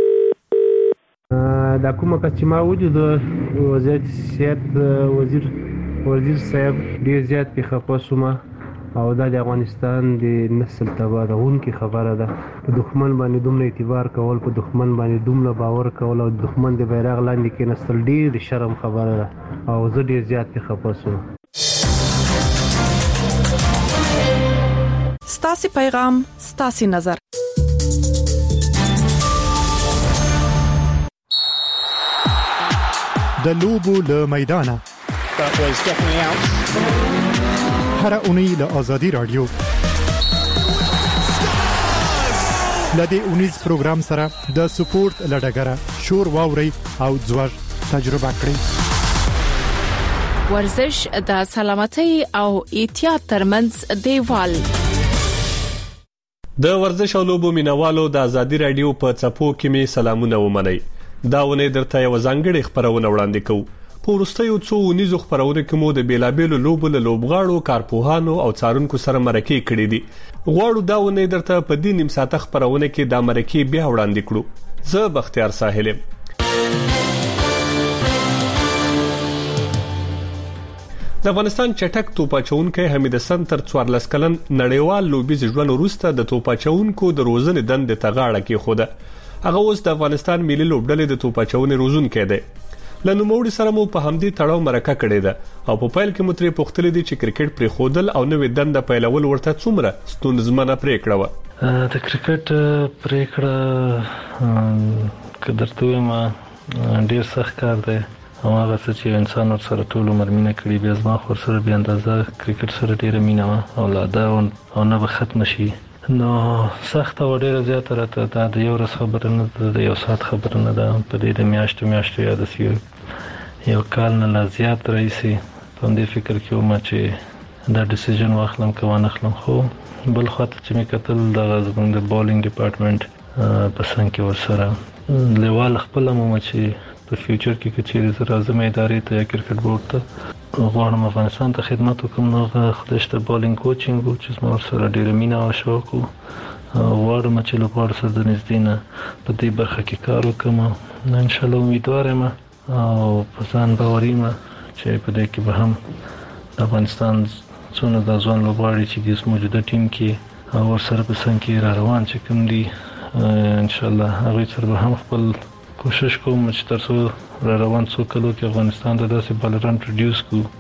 دا کومه چې ما وجود وزارت صحت وزیر وزیر صاحب ډیر زیات په خپوسمه او د افغانستان د نسل تبادلون کی خبره ده په دښمن باندې دومره اعتبار کول په دښمن باندې دومره باور کول او دښمن د بیرغ لاندې کې نسل ډیر شرم خبره ده او زه ډیر زیات په خپوسم. ستاسو پیغام ستاسو نظر د لوبو له میدانه هر اونۍ له آزادي رادیو لدې اونیز پروګرام سره د سپورت لړګره شور واوري او ځوړ تجربه کړئ. ورزش د سلامتۍ او احتیاط ترمنځ دیوال. د ورزش او لوبو مینوالو د آزادي رادیو په چپو کې می سلامونه ومنئ. دا ونه درته یو ځانګړي خبرونه وړاندې کوو. په وروستیو څو ونیزو خبرونه کې مو د بیلابېلو لوبو له لوبغاړو کارپوهانو او څارونکو سره مرکې کړې دي. غواړو دا ونه درته په دې نیم ساعته خبرونه کې دا مرکې بیا وړاندې کړو. زه بختیار ساحل یم. د افغانستان چټک توپاچونکو حمید حسن تر څوارلس کلن نړیوال لوبیز ژوند وروسته د توپاچونکو د روزنې دندې ته غاړه کېښوده. هغه اوس د افغانستان ملي لوبډلې د توپاچونې روزونکی دی. لنوموړي سره مو په همدې تړاو مرکه کړې ده او په پیل کې مو ترې پوښتنه دي چې کرکټ پرې خودل او نوې دنده پیلول ورته څومره ستونزمنه پریکړه و. د کرکټ پریکړه کدرته ما ډیر سخت کار دی او هغه چې انسان سره ټول عمر مینه کړی بیا ځما خور سره بیا اندازه کرکټ سره ډیره مینه او لا دا او نه به ختم شي نو سخت او ډیره زیاته راته دا د یو ورځ خبره نه ده د یو ساعت خبره نه ده په دې د میاشتو میاشتو یاد سی یو کال نه لا زیات رئیسي په دې فکر کې ومه چې دا ډیسیژن واخلم که وانه خلم خو بل خاطر چې مې کتل د زموږ د بالینګ ډپارټمنټ په څنګ کې ورسره لیوال خپل مو چې په فیوچر کې کچېرې زه راځم ادارې ته یا کرکټ بورډ ته غواړم افغانستان ته خدمت وکړم نو خدای ته بالینګ کوچینګ چې زما سره ډېره مینه او شوق و غواړم چې لوبغاړو سره د نږدې نه په دې برخه کې کار وکړم نو انشاءالله امیدوار یم او په ځان باور یم چې په دې کې به هم د افغانستان څونه د ځوان لوبغاړي چې د موجوده ټیم کې او ورسره په څنګ کې را روان چې کوم دي انشاءالله هغوی سره به هم خپل کوشش کوم چې تر څو را روان څو کلو کې افغانستان ته داسې بالران پروډیوس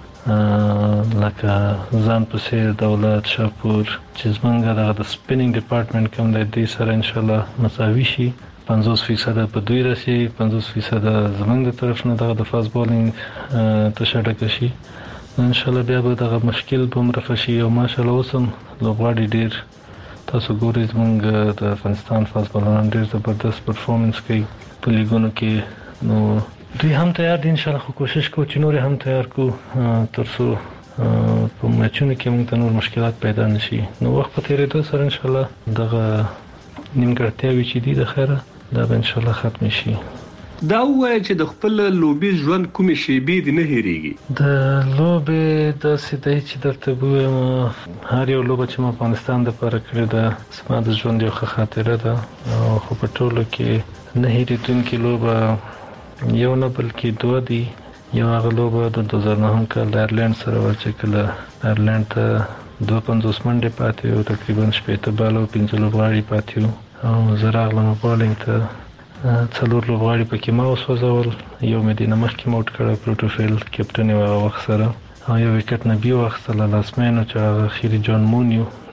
کړو لکه ځان پسې دولت شاپور چې زمونږ دغه د سپینینګ ډپارټمنټ کوم دی دوی سره انشاءالله مساوي شي پنځوس فیصد په دوی راسي پنځوس فیصد زمونږ د طرف نه دغه د فاست بالینګ ته شډکه شي انشاءالله بیا به دغه مشکل به هم رفع شي او ماشاءالله اوس هم لوبغاړي ډېر تاسو ګورئ زمونږ د افغانستان فاست بالران ډېر زبردست پرفارمنس کوي په لیګونو کې نو دوی هم تیار دي انشاءالله خو کوشش کوو چې نور هم تیار کو تر څو په میچونو کې موږ ته نور مشکلات پیدا نشي نو وخت په تېرېدو سره انشاءالله دغه نیمګړتیاوې چې دي د خیره دا به انشاءالله ختم شي. دا وایي چې د خپل لوبي ژوند کومې شیبې دي نه هېرېږي. د لوبې داسې دی چې درته ووایم هر یو لوبه چې ما افغانستان دپاره کړې ده زما د ژوند یو ښه خاطره ده او خو په ټولو کې نه هېرېدونکې لوبه یو نه بلکې دوه دي. یو هغه لوبه د دوه زره نهم کال د ایرلینډ سره وه چې کله ایرلینډ ته دوه پنځوس منډې پاتې وو تقریبا شپېته باله او پنځه لوبغاړي پاتې وو او زه راغلم بالینګ ته څلور لوبغاړي پکې ما وسوځول یو مې دې نه مخکې موټ کړی پروټوفیل کیپټن یې هغه وخت سره او یو وکټ نه بیا واخیستله لاسمین چې هغه خیري جان مونیو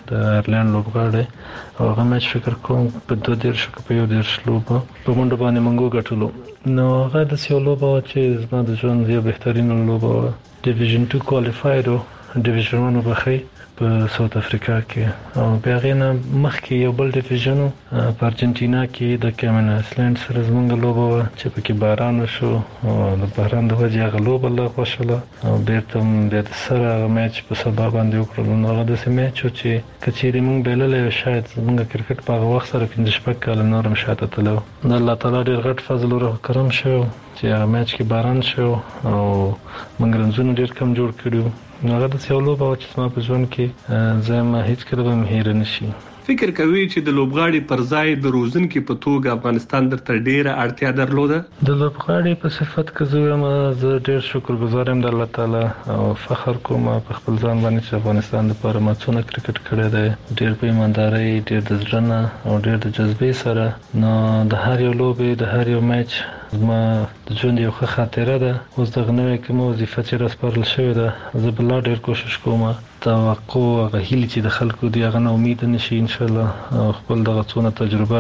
د ایرلند لوبغاړی او هغه میچ فکر کوم په دوه دیرش په یو دیرش لوبه په منډه باندې منګو ګټلو نو هغه د سیو لوبه چې زما د ژوند یو بهترین لوبه ډیویژن دوه کوالیفایر او ډیویژن واحد وبخي په ساوث افریقا کې او بیا غینه مخکې یو بل ډیویژن په ارجنټینا کې د کیمن آیسلند سره زمونږ لوبه چې پکې باران وشو او د باران د وجې هغه لوبه لا خوشاله او بیرته د سره میچ په سبا باندې وکړل نو هغه د میچ چې کچېری مونږ بللې شاید زمونږ کرکټ په هغه وخت سره پنځه شپږ کال نورم شاته تلو د الله تعالی ډېر غټ فضل او کرم شو چې هغه میچ کې باران شو او مونږ رنځونه ډېر کم جوړ کړو نو هغه د سیولو په چې ما په ژوند کې زما هیڅ کله به مهیر نشي فکر کوي چې د لوبغاړي پر ځای د روزنکي په توګه افغانستان درته ډیره اړتیا درلوده د لوبغاړي په صفت کې زه یم زه ډیر شکرګزار یم د الله تعالی او فخر کوم په خپل ځان باندې چې افغانستان لپاره ما څونه کرکټ کړی دی ډیر په ایمانداري ډیر د ځړنه او ډیر د جذبې سره نو د هر یو لوبي د هر یو میچ ما د ژوند یو ښه خاطره ده اوس د غنوي کوم وظیفه چې راسپارل شوې ده زه بل ډیر کوشش کوم توقع هغه هیله چې د خلکو دی هغه امید نشي ان شاء الله خپل دغه څونه تجربه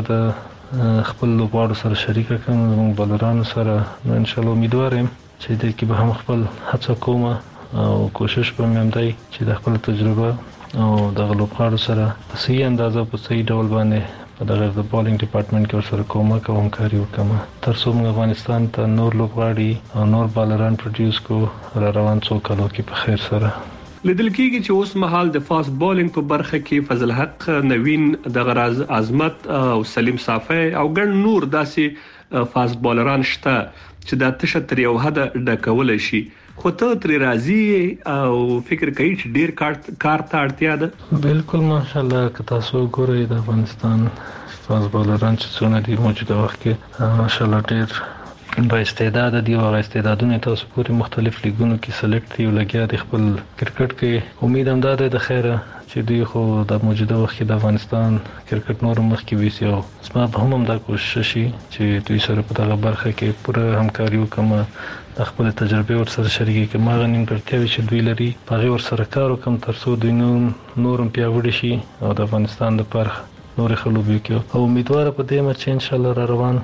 ده خپل لوبغاړو سره شریک کوم زموږ بلرانو سره نو ان شاء الله امیدوار یم چې د کې به هم خپل هڅه کوم او کوشش به مې هم دی چې د خپل تجربه او د لوبغاړو سره په صحیح اندازه په صحیح ډول باندې په دغه د بالینګ ډپارټمنټ کې ورسره کومک او همکاري وکړم تر څو موږ افغانستان ته نور لوبغاړي او نور بالران پروډوس کو را روان څو کالو کې په خیر سره لیدل کېږي چې اوس مهال د فاست بالینګ په برخه کې فضل حق نوین د غراز عظمت او سلیم صافی او ګڼ نور داسې فاست بالران شته چې د تشه تر یو حد ډکول شي خو ته تر راځي او فکر کوي چې ډیر کار کار ته اړتیا ده بالکل ماشاءالله که تاسو ګورئ د افغانستان فاست بالران چې څونه دي موجوده وخت کې ماشاءالله ډیر با استعداد دي او استعدادونه تاسو پورې مختلف لیګونو کې سلیکټ دي او لګیا دي خپل کرکټ کې امید هم ده د خیره چې دوی خو د موجوده وخت کې د افغانستان کرکټ نور مخ کې ویسي او زما به هم دا کوشش شي چې دوی سره په دغه برخه کې پوره همکاري وکم د خپل تجربه ور سره شریک کړم هغه نیمګړتیاوې چې دوی لري هغه ور سره کار وکم تر څو دوی نورم پیاوړي شي او د افغانستان لپاره نور خلک وکړي او امیدوار په دې مچ ان شاء الله را روان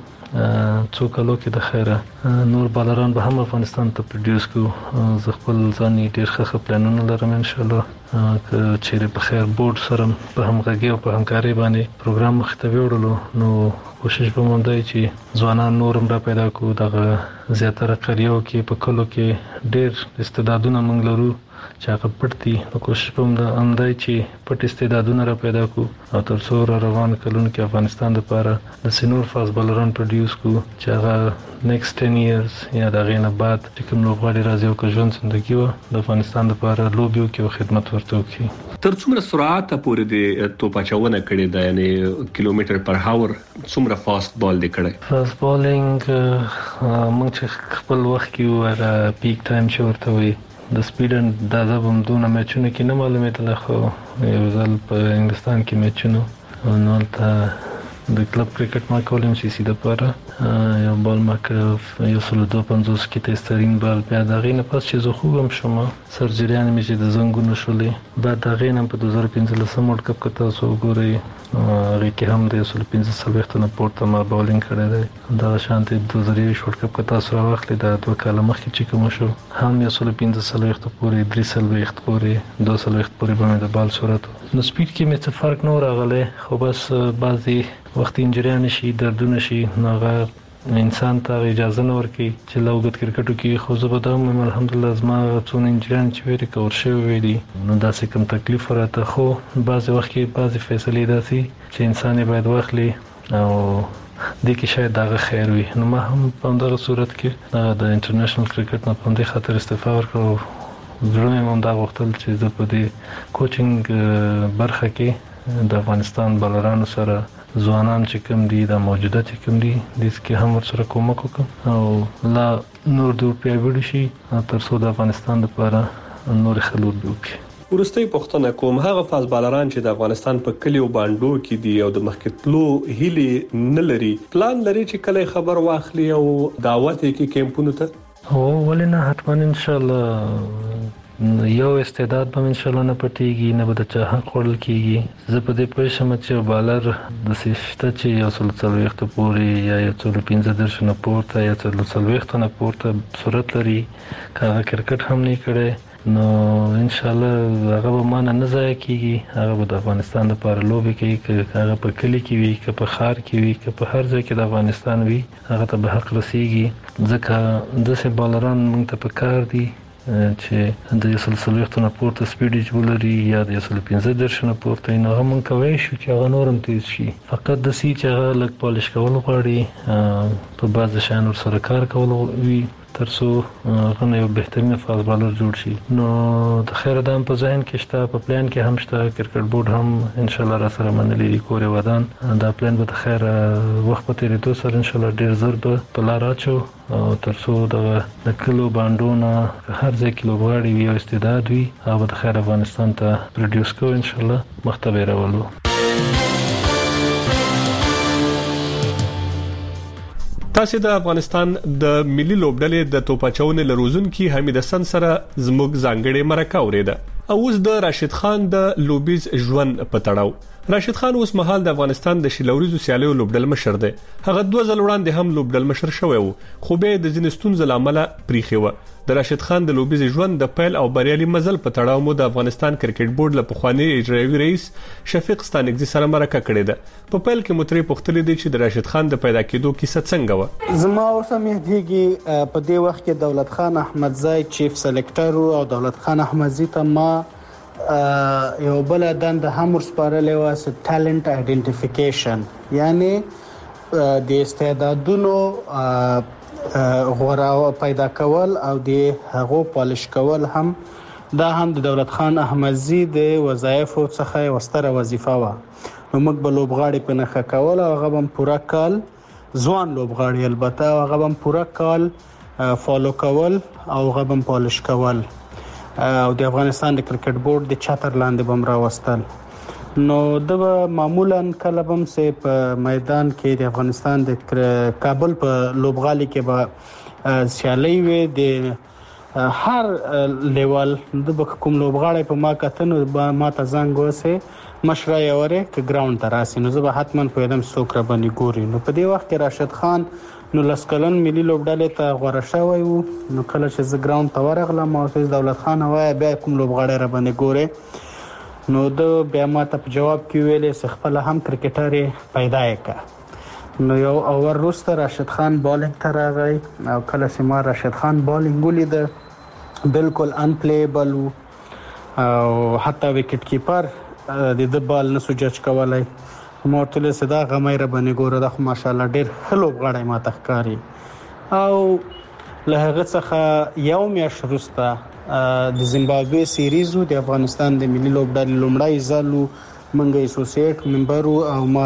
څو کالو کې د خیره نور بالران به هم افغانستان ته پروډوس کو زه خپل ځان ډیر ښه پلانونه لرم ان شاء الله چې په خیر بورډ سره په همغږي او په همکاري باندې پروګرام مخته وړلو نو کوشش به مونږ دی چې ځوانان نورم را پیدا کو دغه زیاتره قریو کې په کلو کې ډیر استعدادونه مونږ لرو چې هغه پټ دي نو کوشش کوم د امدای چې پټ استعدادونه را پیدا کو او تر څو را روان کلون کې افغانستان لپاره د سینور فاست بالران پروډوس کو چې هغه نیکسټ دس ایئرز یا د غینه بعد چې کوم لوبغاړي راځي او ژوند زندگی و د افغانستان لپاره لوبیو کې خدمت ورته کوي تر څومره سرعت پورې د توپاچونه کړي دا یعنی کیلومتر پر هاور څومره فاست بال دی کړي فاست بالینګ موږ خپل وخت کې ور پیک ټایم چې ورته وي د سپیډ د زبم دونه میچونه کې نه معلومه ده خو یو ځل په انګلستان کې میچونه نو ته د کلب کرکټ ما کولم چې سیده پاره یو بال ما کړ یو سل دوه پنځوس کې تسترین بال بیا دا غینه پس چې زه خوګم شوم سرجریان مې چې د زنګونو شولې بعد دا غینه په دوه زره پنځلس ورلد کپ کې تاسو وګورئ هغه کې هم د یو پنځه سلويخت نه پورته ما بالینګ کړی دی دا شانتي دوه زره یو ورلد کپ کې تاسو راوخلې دا دوه کاله مخکې چې کوم شو هم یو پنځه سلويخت پورې درې سلويخت پورې دوه سلويخت پورې باندې د بال صورت نو سپیډ کې مې څه فرق نه راغلی خو بس بعضي وخت انجریان شي دردونه شي ناغه انسان ته اجازه نه ورکي چې لوګت کرکټو کې خو زه به دا الحمدلله زما څونه انجریان چې ویری کور شوی دي نو داسې کوم تکلیف راته خو بعضي وخت کې بعضي فیصله داسي چې انسان باید واخلي او د کې شاید دا خیر وي نو ما هم په دغه صورت کې د انټرنیشنل کرکټ نه په دې خاطر استعفا ورکړو زړه مې هم دا غوښتل چې زه په دې کوچینګ برخه کې د افغانستان بالرانو سره ځوانان چې کوم دي د موجوده چې کوم دي د اسکه هم ورسره کومک وکړم او لا نور د پیاوړي شي تر څو د افغانستان لپاره نور خلود وکړي ورستۍ پښتنه کوم هغه فاز بالران چې د افغانستان په کلیو باندو کې دي او د مخکتلو هلي نه لري پلان لري چې کله خبر واخلي او دعوت کې کیمپونو ته او ولنه حتما ان شاء الله یو استعداد به ان شاء الله نه پټيږي نه به د چا حق وړل کیږي. زه په دې پوه شم چې بالر د سشته چې یو څل څلويخت پوري یا یو څل پنځه درش نه پورته یا څل څلويخت نه پورته صورت لري کاغه کرکټ هم نه کړي نو ان شاء الله هغه به مان نه ځای کیږي. هغه به د افغانستان لپاره لوبي کوي که هغه په کلی کې وي که په خار کې وي که په هر ځای کې د افغانستان وي هغه ته به حق رسیږي. ځکه داسې بالران موږ ته پکار دي چې د سلسله وختونه پورته سپیډ جولري یا د سلسله پنځه درش نه پورته نه هم کوي شو چې هغه نورم تیز شي. فقط د سی چې هغه لګ پالش کول غواړي په بعض شان ور سره کار کول وي ترڅو غنه یو بهترین فاز بالر جوړ شي. نو د خیر دام په ذهن کې شته په پلان کې هم شته کرکټ بورډ هم ان شاء الله را سره منلي کورې ودان دا پلان به د خیر وخت په تیریدو سره ان شاء الله ډیر زر به په لار اچو او ترڅو د کلو باندونه هر ځای کې لوبغاړي وي او استعداد وي هغه د خیر افغانستان ته پروډوس کوو ان شاء الله مختبر راولو. تاسو د افغانستان د ملي لوبډلې د توپاچونې لروزونکي حمید حسن سره زموږ ځانګړي مرکه اوریده او اوس د راشد خان د لوبیز ژوند په تړاو. راشد خان اوس مهال د افغانستان د شلوريزو سیالیو لوبډل مشر دی. هغه دوه ځل وړاندې هم لوبډل مشر شوی وو خو به د ځینستون زلامل پریخي و. د راشد خان د لوبیز ژوند د پیل او بریالي مزل په تړاو مو د افغانستان کرکټ بورډ له پخوانی اجرایي رئیس شفیق ستانګزي سره مرکه کړې ده. په پیل کې متری پختلې دي چې د راشد خان د پیدا کېدو کیسه څنګه و. زما اوسه مهدیږي په دې وخت کې دولت خان احمدزای چیف سلیکټر او دولت خان احمدزي ته ما یو بل دند هم ورسپارلې و س ټالنت آئیډنټیفیکیشن یعنی د استعدادونو غوړه پیدا کول او د هغو پالش کول هم دا هم د دولت خان احمدزي د وظایفو څخه وستره وظیفه و. نو موږ به لوبغاړي په نخښه کول او هغه هم پوره کال ځوان لوبغاړي البته هغه هم پوره کال فالو کول او هغه هم پالش کول او د افغانستان د کرکټ بورډ د چاتر لاندې بم راوستل. نو د معمولا کله بم سه په میدان کې د افغانستان د کابل په لوبغالي کې به سیالي وي د هر لیول د کوم لوبغاړي په ما کتنو ما ته زنګ وسه مشره یوره ک ګراوند تراسي نو زه به حتما په دم سوکره باندې ګوري. نو په دې وخت کې راشد خان نو لسکلن ملي لوبډلې ته غوړه شوی وو. نو کله چې ز ګراوند ته ورغلم او دولت خان وای بیا کوم لوبغاړي را باندې ګوره نو د بیا ماته په جواب کې ویلې خپل هم کرکټر پیدا وکړ. نو یو اور وروسته راشد خان بالینګ ته راغی او کله چې ما راشد خان بالینګ ولید بالکل ان پلیبل او حتی وکټ کیپر د د بال نسو جج کولای. مورتل صدا غمیر باندې ګوره د ماشاءالله ډیر خلوب غړای ما تخکاری او له هغه څخه یو میاش وروسته د زیمبابوې سیریزو د افغانستان د ملي لوبډلې لومړی ځلو منګه اسوسییټ ممبر او ما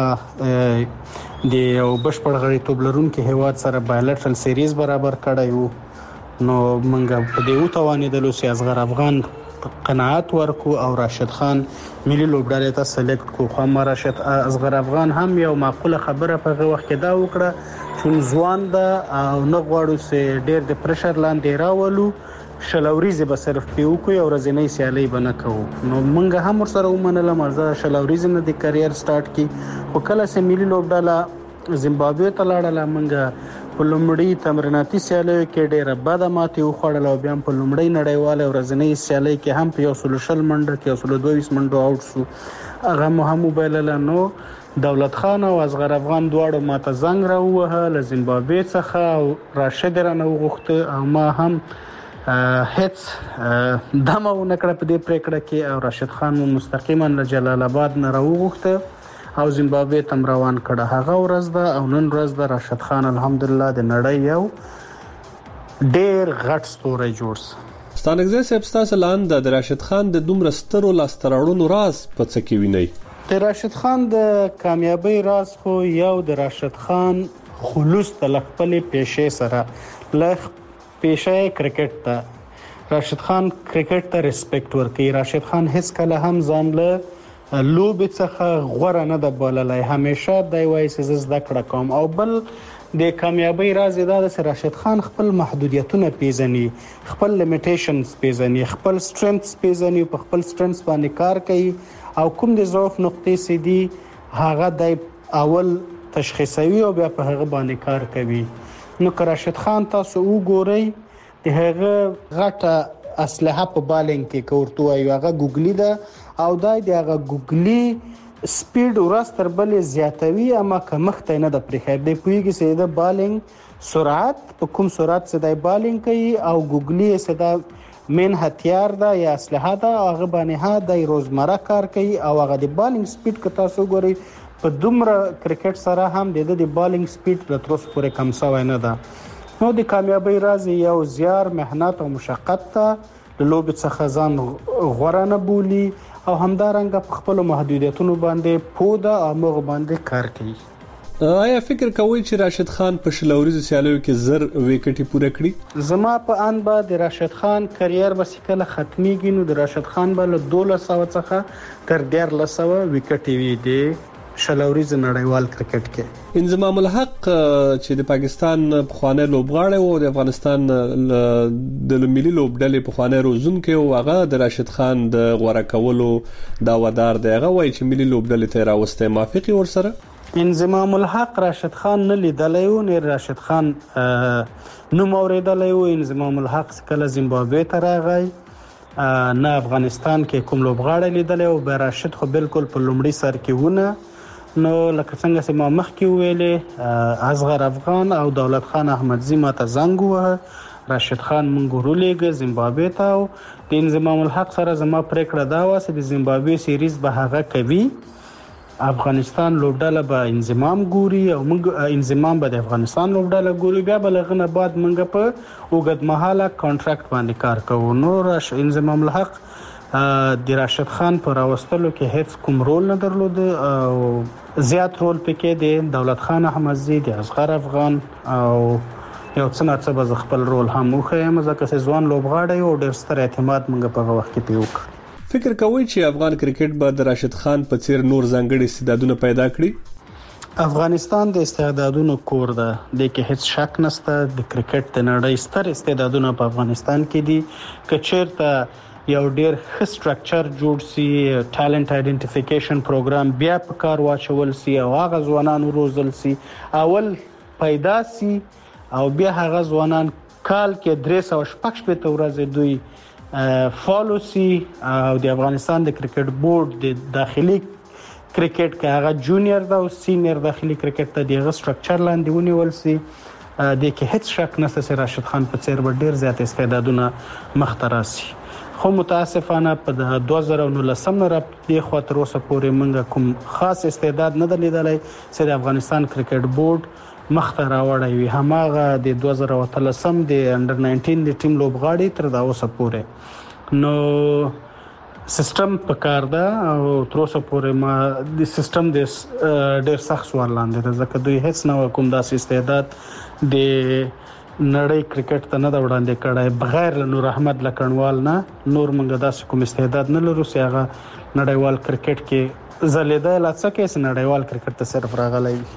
د یو بشپړ غړیتوب لرونکي هیواد سره بایلټرل سیریز برابر کړی وو. نو منګه په دې وتوانیدلو چې اصغر افغان قناعت ورکو او راشد خان ملي لوبډلې ته سلیکټ کو. خو ما راشد اصغر افغان هم یو معقوله خبره په وخت کې دا وکړه چې ځوان ده او نه غواړو چې ډېر د پرشر لاندې راولو شلوريزه به صرف پیو کوي او ورځنی سیالي بنه کوو. نو مونږ هم سره ومنله مرزه شلوريزه نه د کرییر سٹارټ کی خو کله چې ملي لوبډاله زیمبابوې ته لاړله مونږ په لومړی تمریناتي سیالي کې ډېر بد ماتې وخوړل او بیا په لومړی نړیواله ورځنی سیالي کې هم په یو سلوشل منډه کې یو سلو دوه منډو اوټ شو. هغه مهم وبایلل. نو دولت خان او اصغر افغان دواړو ماته زنګ راووهه له زیمبابوې څخه او راشد رانه وغوښته او ما هم هیڅ دمه ونکړه په دې پریکړه کې او راشد خان مستقیما له جلال آباد نه راوغوښته او زیمبابوې تم روان کړه. هغه ورځ ده او نن ورځ ده راشد خان الحمدلله د نړۍ یو ډېر غټ ستوری جوړ سه. ستانګزی صاحب ستاسو لاندې د راشد خان د دومره سترو لاستراړونو راز په څه کې ویني؟ د راشد خان د کامیابی راز خو یو د راشد خان خلوص د خپل پیشې سره لغ پیشې کرکټ ته راشد خان کرکټ ته ریسپیکټ ورکړي. راشد خان هیڅ کله هم ځان له لوب څخه غوړه نه د بوللای. همیشه دای وایي چې زده کړه کوم او بل د کامیابی راز دا د راشد خان خپل محدودیتونه پیژني، خپل لیمیټیشنز پیژني، خپل سترنث پیژني، په خپل سترنث باندې کار کوي او کوم د ضعف نقطې سدي هغه د اول تشخیصوي او بیا په هغه باندې کار کوي. نو که راشد خان تاسو وګورئ د هغه غټه اسلحه په بالنګ کې کوورته وي هغه ګوګلی ده او دا د هغه ګوګلی سپیډ ورځ تر بلې زیاتوي اما که مخته نه د پرېښی دی پوهېږي چې د بالنګ سرعت په کوم سرعت چې دی بالنګ کوي او ګوګلي چې دا مین هتیار ده یا اسلحه ده هغه باندې ها د روزمره کار کوي او هغه د بالنګ سپیډ که تاسو ګورئ په دومره کرکټ سره هم د د بالنګ سپیډ تر اوسه پورې کم شوی نه ده. نو د کامیابی راز یو زیار، محنت او مشقت ته د لوبې څخه ځان غوره نه بولي او همدارنګه په خپل محدودیتونو باندې پوده او موږ باندې کار کوي. آیا فکر کوئ چې راشد خان په شلوريزو سیالیو کې زر وکټي پوره کړي؟ زما په ان به د راشد خان کرییر به کله ختميږي نو د راشد خان به له دولس سوه څخه تر دیارلس سوه وکټي وي د شلوريزو نړیوال کرکټ کې. انضمام الحق چې د پاکستان پخوانی لوبغاړی او د افغانستان د ملي لوبډلې پخوانی روزونکي او هغه د راشد خان د غوړه کولو داوادار دی، هغه وایي چې ملي لوبډلې ته راوسته موافقي ورسره. انضمام الحق راشد خان نه لیدلی و، نه راشد خان نوم اوریدلی و. انضمام الحق کله زیمبابوې ته راغی نه افغانستان کې کوم لوبغاړی لیدلی او به راشد خو بالکل په لومړي سر کې ونه. نو لکه څنګه چې ما مخکې ویلې اصغر افغان او دولت خان احمدزي ماته زنګ ووهه، راشد خان مونږ ورولېږه زیمبابوې ته او د انضمام الحق سره زما پریکړه دا وه چې د زیمبابوې سیریز به هغه کوي، افغانستان لوبډله به انضمام ګوري او موږ انضمام به د افغانستان لوبډله ګوري، بیا به له هغه نه بعد موږ په اوږدمهاله کانټراکټ باندې کار کوو. نو راش انضمام الحق د راشد خان په راوستلو کې هیڅ کوم رول نه درلود او زیات رول پکې د دولت خان احمدزي، د اصغر افغان او یو څه نه څه به خپل رول هم وښیم ځکه چې ځوان لوبغاړی او ډېر ستر اعتماد موږ په هغه وخت کې پې وکړ. فکر کوئ چې افغان کرکټ به د راشد خان په څیر نور ځانګړي استعدادونه پیدا کړي؟ افغانستان د استعدادونو کور ده، د کې هیڅ شک نشته. د کرکټ د نړۍ ستر استعدادونه په افغانستان کې دي. که چیرته یو ډیر ښه سټرکچر جوړ سي، ټالنت آئیډنټیفیکیشن پروګرام بیا په کار واچول سي او هغه ځوانان روزل سي، اول پیدا سي او بیا هغه ځوانان کال کې درې سوه شپږ شپېته ورځې دوی فالو سي او د افغانستان د کرکټ بورډ د داخلي کرکټ کې هغه جونیئر دا او سینیئر داخلي کرکټ ته دغه سټرکچر لاندې ونیول سي، د کې هیڅ شک نشته چې راشد خان په څیر به ډیر زیات استعدادونه مخته راسي. خو متاسفانه په دوه زره نولسم نه راپدې خوا تر اوسه پورې موږ کوم خاص استعداد نه درلیدلی چې د افغانستان کرکټ بورډ مخته راوړی وي. هماغه د دوه زره اتلسم د انډر ناینټین د ټیم لوبغاړي تر دا اوسه پورې. نو سیستم په کار ده او تر اوسه پورې ما د سیستم د ډېر سخت سوال لاندې ده ځکه دوی هیڅ نه کوم داسې استعداد د نړۍ کرکټ ته نه دا وړاندې کړای بغیر له نور احمد لکنوال نه نور موږ داسې کوم استعداد نه لرو چې هغه نړیوال کرکټ کې ځلیدای لا څه کې نړیوال کرکټ ته صرف راغلی وي.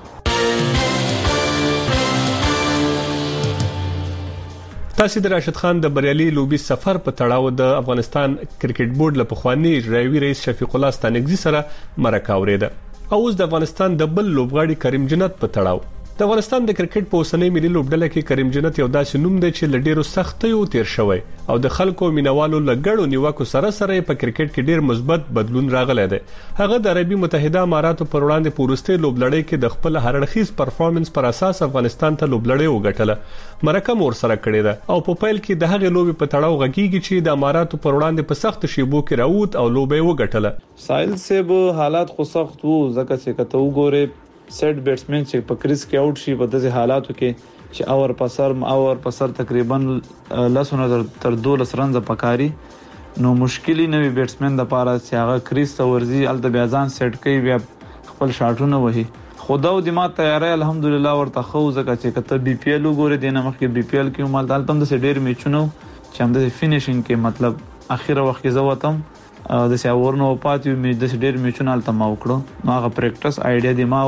تاسو د راشد خان د بریالي لوبي سفر په تړاو د افغانستان کرکټ بورډ له پخوانی اجرایي رئیس شفیق الله ستانکزي سره مرکه اوریده او اوس د افغانستان د بل لوبغاړي کریم جنت په تړاو. د افغانستان د کرکټ په اوسنۍ ملي لوبډله کې کریم جنت یو داسې نوم دی چې لډیرو سختیو تیر شوی او د خلکو مینوالو لګړو نیوکو سره سره په کرکټ کې ډیر مثبت بدلون راغلی دی. هغه د عربي متحده اماراتو پر وړاندې په وروستي لوبلړۍ کې د خپل هرړخیز پرفارمنس پر اساس افغانستان ته لوبلړۍ وګټله، مرکه مور سره کړې ده او په پیل کې د هغې لوبې په تړاو غږیږي چې د اماراتو پر وړاندې په سخت شیبو کې راووت او لوبې وګټله. سایل صاحب حالات خو سخت وو ځکه چې کته وګوره سیټ بیټسمن چې په کریز کې آوټ شي په دغه حالاتو کې چې اور پسر اور پسر تقریبا لسونه تر دولس رنز پکاري نو مشکلی نه وي بیټسمن د پاره چې هغه کریز ته ورزي ال د بیازان سیټ کوي بیا خپل شاټونه وهي. خدا او دماغ تیاری الحمدلله ورته خو ځکه چې کته بي پی ال وګوره دینه مخکې بي پی ال کې مال دالته هم د ډېر میچونو چې هم د فینیشینګ کې مطلب اخیره وخت کې زوتم د سیاورنو پاتې می د ډېر میچونو الته ما وکړو نو هغه پریکټس آیډیا دی ما وا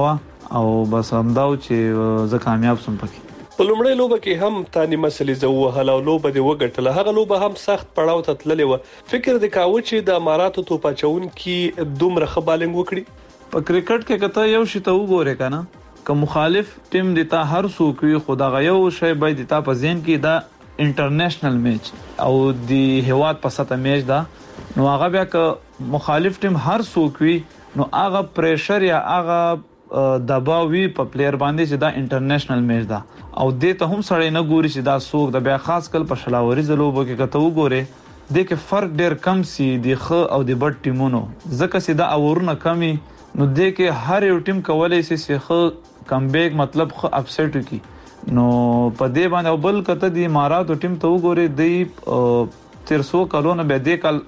او بس همداو چې زه کامیاب سم پکې. په لومړۍ لوبه کې هم تانی مسلې زو وهله او لوبه دی وګټله. هغه لوبه هم سخت پړاو ته تللې و. فکر دی کاوه چې د اماراتو توپاچون کې دومره خبالنګ وکړي. په کرکټ کې کته یو شی ته وګوره کنه که مخالف ټیم دیتا هر څوک وي خو دا یو شی باید دیتا په ذهن کې دا انټرنیشنل میچ او دی هواد په سطح میچ دا نو هغه بیا که مخالف ټیم هر څوک وي نو هغه پریشر یا هغه دباو وی په پلیئر باندې چې دا انټرنیشنل میچ دا او دې ته هم سړی نه ګوري چې دا څوک د بیا خاص کل په شلاوري زلوبو کې کته وګوره د کې فرق ډیر کم سي د خ او د بټ ټیمونو ځکه چې دا اورونه کمی نو د کې هر یو ټیم کولای شي چې خ کم بیک مطلب خ اپسیټ کی نو په دې باندې بل کته د اماراتو ټیم ته وګوره د تیر سو کلونه به د کال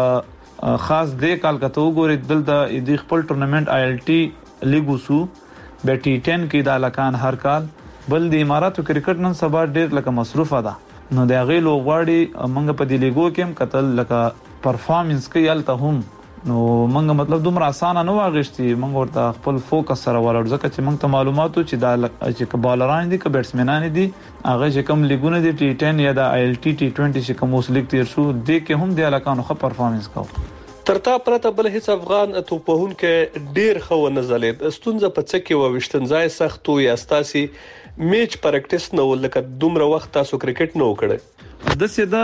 خاص د کال کته وګوره دلته د خپل ټورنمنت آی ال ټي لیګو سو به ټي ټن کې د لکان هر کال بل د اماراتو کرکټ نن سبا ډیر لکه مصروفه ده نو د غي لوغواړي منګ په دی لیګو کې هم قتل لکه پرفارمنس کې یالته هم نو منګ مطلب دومره اسانه نه واغښتي منګ ورته خپل فوکس سره ولر ځکه چې منګ ته معلوماتو چې دا چې بالران دي که بیټسمنان دي هغه چې کوم لیګونه دي ټي ټن یا د آی ال ټي ټي ټوئنټي چې کوم اوس لیګ تیر شو د کې هم د لکانو خو پرفارمنس کاوه. ترتا پرته بل هیڅ افغان توپهون کې ډیر خو نه زلید ستونزه په څه کې و وشتنځای سختو یا استاسي میچ پریکټیس نه ولکه دومره وخت تاسو کرکټ نه وکړي د سیده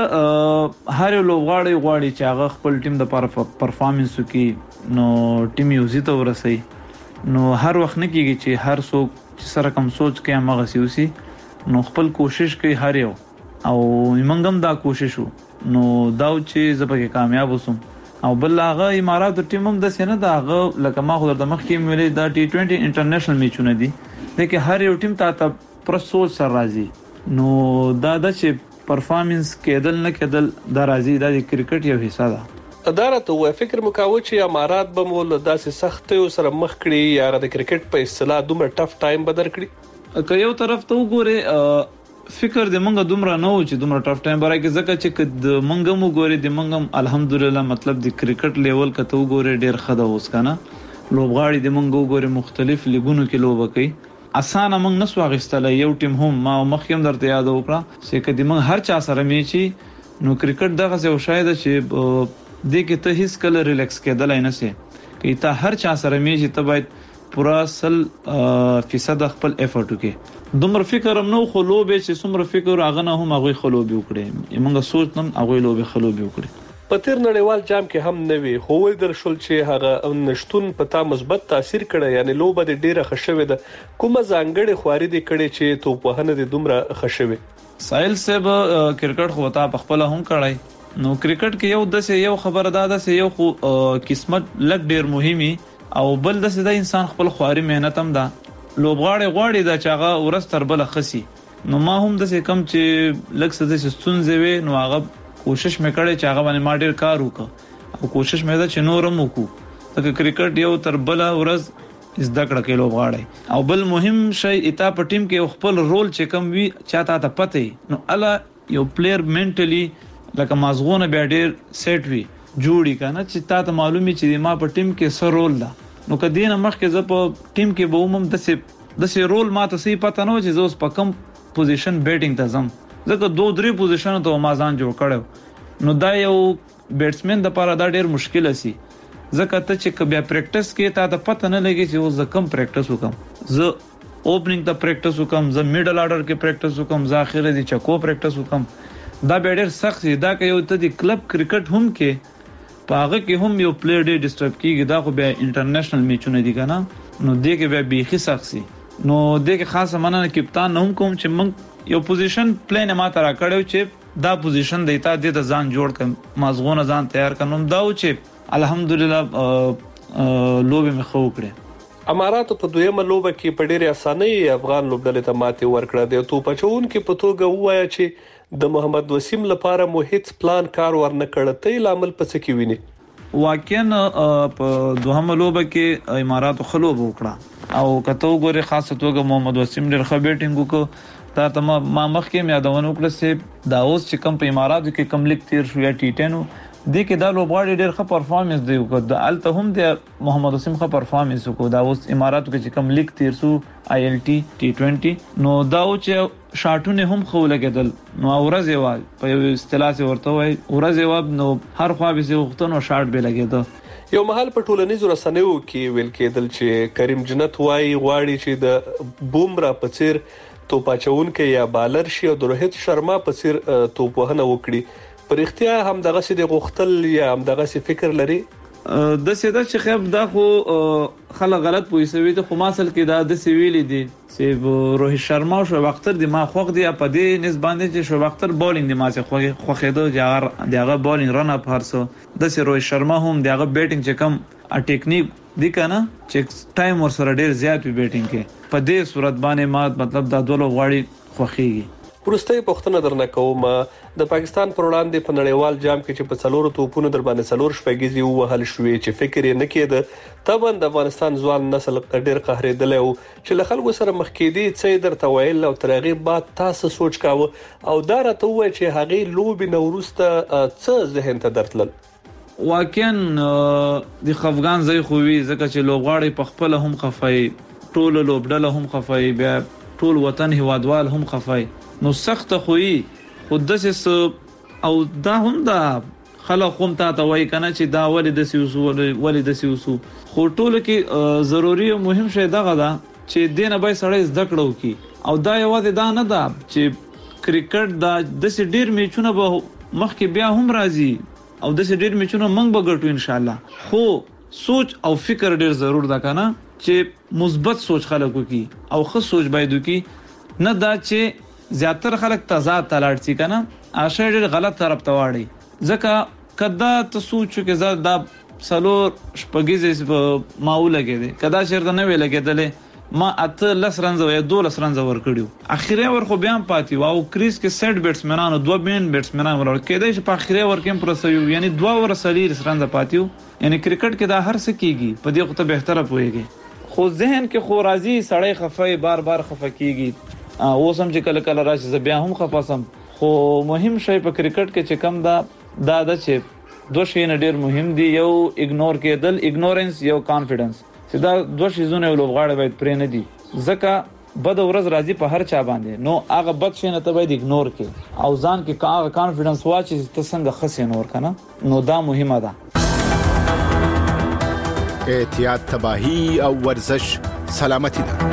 هر یو لوغاړي غواړي چې هغه خپل ټیم د پرفارمنس کوي نو ټیم یو زیته ورسي نو هر وخت نه کیږي چې هر څوک چې سره کم سوچ کوي هغه سيوسي نو خپل کوشش کوي هر یو او منګم دا کوشش نو دا چې زبکه کامیاب وسم او بل هغه اماراتو ټیم هم د سینه دا هغه لکه ما خو د مخ کې ویلې دا ټي ټوئنټي انټرنیشنل میچونه دي لکه هر یو ټیم ته ته پر سوچ سره راځي نو دا د چې پرفارمنس کېدل نه کېدل دا راځي دا د کرکټ یو حصہ ده. ادارته و فکر مکاوه چې امارات به مول داسې سخت یو سره مخ کړي یا د کرکټ په اصطلاح دومره ټف ټایم بدر کړي که یو طرف ته وګوره فکر د منګه دومره نه و چې دومره ټف ټایم برای کې ځکه چې د منګه مو ګوري د منګم الحمدلله مطلب د کرکټ لیول کته وګوره ډیر خده اوس کنه لوبغاړي د منګه وګوره مختلف لیګونو کې لوب کوي اسانه موږ نسو غستله یو ټیم هم ما مخکیم درته یاد وکړه چې کدی موږ هر چا سره میچي نو کرکټ دغه څه شاید چې د کې ته هیڅ کله ریلیکس کېدل نه سي کې ته هر چا سره میچي ته باید پورا سل فیصد خپل افورت وکې دومره فکر هم نو خلوبه چې څومره فکر هغه نه هم هغه خلوبه وکړي موږ سوچ نم هغه لوبه خلوبه وکړي په تیر نړیوال جام کې هم نه وی خو ویل در شول چې هغه نشټون پتا مثبت تاثیر کړی یعنی لوبه د ډیره خښوي ده کومه ځانګړي خواري دي کړي چې توپهنه د دومره خښوي. سایل صاحب کرکټ خو تا په خپل هم کړای نو کرکټ کې یو د یو خبر ده د یو خو قسمت لګ ډیر مهمي او بل د سده انسان خپل خواري مهنت هم ده لوبغاړي غواړي دا چې هغه ورس تر بل خسي نو ما هم د څه کم چې لکه څه چې ستونزې وي نو هغه کوشش مې کړې چې هغه باندې ما ډیر کار وکړ او کوشش مې دا چې نورم وکړو ځکه کرکټ یو تر بل ورځ زده کړه کې لوبغاړي او بل مهم شی اتا په ټیم کې خپل رول چې کم وي چاته ته پته نو الا یو پلیئر منټلی لکه مازغونه به ډیر سیټ وي جوړی کنه چې تاسو معلومي چې ما په ټیم کې سر رول ده نو کدی نه مخکې ز په ټیم کې به عموم د سه د سه رول ما ته سي پته نه و چې زوس په کم پوزیشن بیټینګ ته زم ځکه دوه درې پوزیشن ته ما ځان جوړ کړو نو دا یو بیټسمن د لپاره دا ډیر مشکل سي ځکه ته چې بیا پریکټیس کې تا ته پته نه لګي چې اوس کم پریکټیس وکم ز اوپننګ ته پریکټیس وکم ز میډل آرډر کې پریکټیس وکم ز اخره دي چکو پریکټیس وکم دا به ډیر سخت دی دا که یو ته د کلب کرکټ هم کې پاغه کې هم یو پلیئر ډیر ډیسټرب کیږي دا خو بیا انټرنیشنل میچونه دي کنه نو دې کې بیا بیخي سخت سي نو دې کې خاصه مننه کپتان نه هم کوم چې موږ یو پوزیشن پلان ما ترا کړو چې دا پوزیشن دیتا د ځان جوړ کړم مازغونه ځان تیار کړم دا و چې الحمدلله لوبه مخ وکړه اماراتو په دویمه لوبه کې په ډېر اسانۍ افغان لوبډلې ته ماتې ورکړه د توپچون کې په توګه وایا چې د محمد وسیم لپاره مو هیڅ پلان کار ورنه کړ ته لامل پڅ کې ویني واقعا په دوهمه لوبه کې اماراتو خلوب وکړه او کته وګوره خاصه توګه محمد وسیم ډېر ښه بیټینګ وکړ تا ته ما مخ کې یادونه وکړه چې دا اوس چې کم په اماراتو کې کم لیک تیر شو یا ټي ټن د کې دا لوبغاړي ډېر ښه پرفارمنس دی وکړ د الته هم د محمد وسیم ښه پرفارمنس وکړ دا اوس اماراتو کې چې کوم لیگ تیر سو آی ال ټي ټي ټوئنټي نو دا چې شاټونه هم خو لګیدل نو ورځ یو په یو اصطلاح ورته وای ورځ یو نو هر خوا به زه وختونو شاټ به لګیدل یو محل په ټولنیزو رسنیو کې ویل کېدل چې کریم جنت وای غواړي چې د بومرا په څیر توپاچون کې یا بالر شي او د روهیت شرما په څیر توپ وهنه وکړي پر اختیا هم دغه سي د غختل یا هم دغه سي فکر لري د سیده چې خب دا خو خلک غلط پوښتنه وي ته خو ماسل کې دا د سیویل دي چې روهیت شرما او شعیب اختر د ما خوغ دی په دې نسبت چې شعیب اختر بولینګ د ما څخه خو خوخېدو جار دغه بولینګ رن اپ هرڅو د سی روهیت شرما هم دغه بیټینګ چې کم ا ټیکنیک دی کنه چې ټایم ور سره ډیر زیات وی بیټینګ کې په دې صورت باندې ما مطلب دا ډول غواړي خوخيږي پرسته پښتنه درنه کوم د پاکستان پر وړاندې په نړیوال جام کې چې په څلورو توپونو در باندې څلور شپږیزي وهل شوې چې فکر یې نه کېده طبعا د افغانستان ځوان نسل ډېر قهرېدل او چې له خلکو سره مخ کېدي څه درته ویل او ترغیب بعد تاسو سوچ کاوه او دا راته وای چې هغه لوبي نوروسته څه ذهن ته درتل واقعا د خفغان ځای خو وی ځکه چې لوبغاړي په خپل هم خفای ټول لوبډله هم خفای بیا ټول وطن هوادوال هم خفای نو سخت خوې خود دسس او دا هم دا خلک هم ته ته وای کنه چې دا ولې د سیوسو ولې د سیوسو خو ټول کې ضروری او مهم شی دغه دا چې دینه به سړی زده کړو کی او دا یوازې دا نه ده چې کرکټ دا د سې ډیر میچونه به مخکې بیا هم راځي او د سې ډیر میچونه منګ بغټو ان شاء الله خو سوچ او فکر ډیر ضرور ده کنه چې مثبت سوچ خلکو کی او ښه سوچ باید کی نه دا چې زیاتره خلک تضاد تلاړ شي کنه اشه ډېر غلط طرف ته واړي ځکه کدا ته سوچ کې زړه دا سلور شپږیز ماوله کې دي کدا شرط نه ویل کېدل ما اته لس رنز او دو لس رنز ور کړیو اخیری ور خو بیان پاتې او کریس کې سټ بیټسمنانو دوه بین بیټسمنان ور کېدای چې په اخیری ور کې پر سيو یعنی دوه ور سلیر رنز پاتیو یعنی کرکټ کې دا هر څه کیږي په دې خو ته بهتره پويږي خو ذهن کې خو راضي سړی خفای بار بار خفه کیږي اوس هم چې کله کله راشي زه بیا هم خپاسم خو مهم شی په کرکټ کې چې کم دا دا د چې دوه شی نه ډیر مهم دي یو اګنور کېدل اګنورنس یو کانفیډنس چې دا دوه شیزونه یو لوبغاړی باید پرې نه دي ځکه بد ورځ راځي په هر چا باندې نو هغه بد شی نه ته باید اګنور کې او ځان کې هغه کانفیډنس واچي چې ته څنګه خسې نور کنه نو دا مهمه ده احتیاط تباہی او ورزش سلامتی ده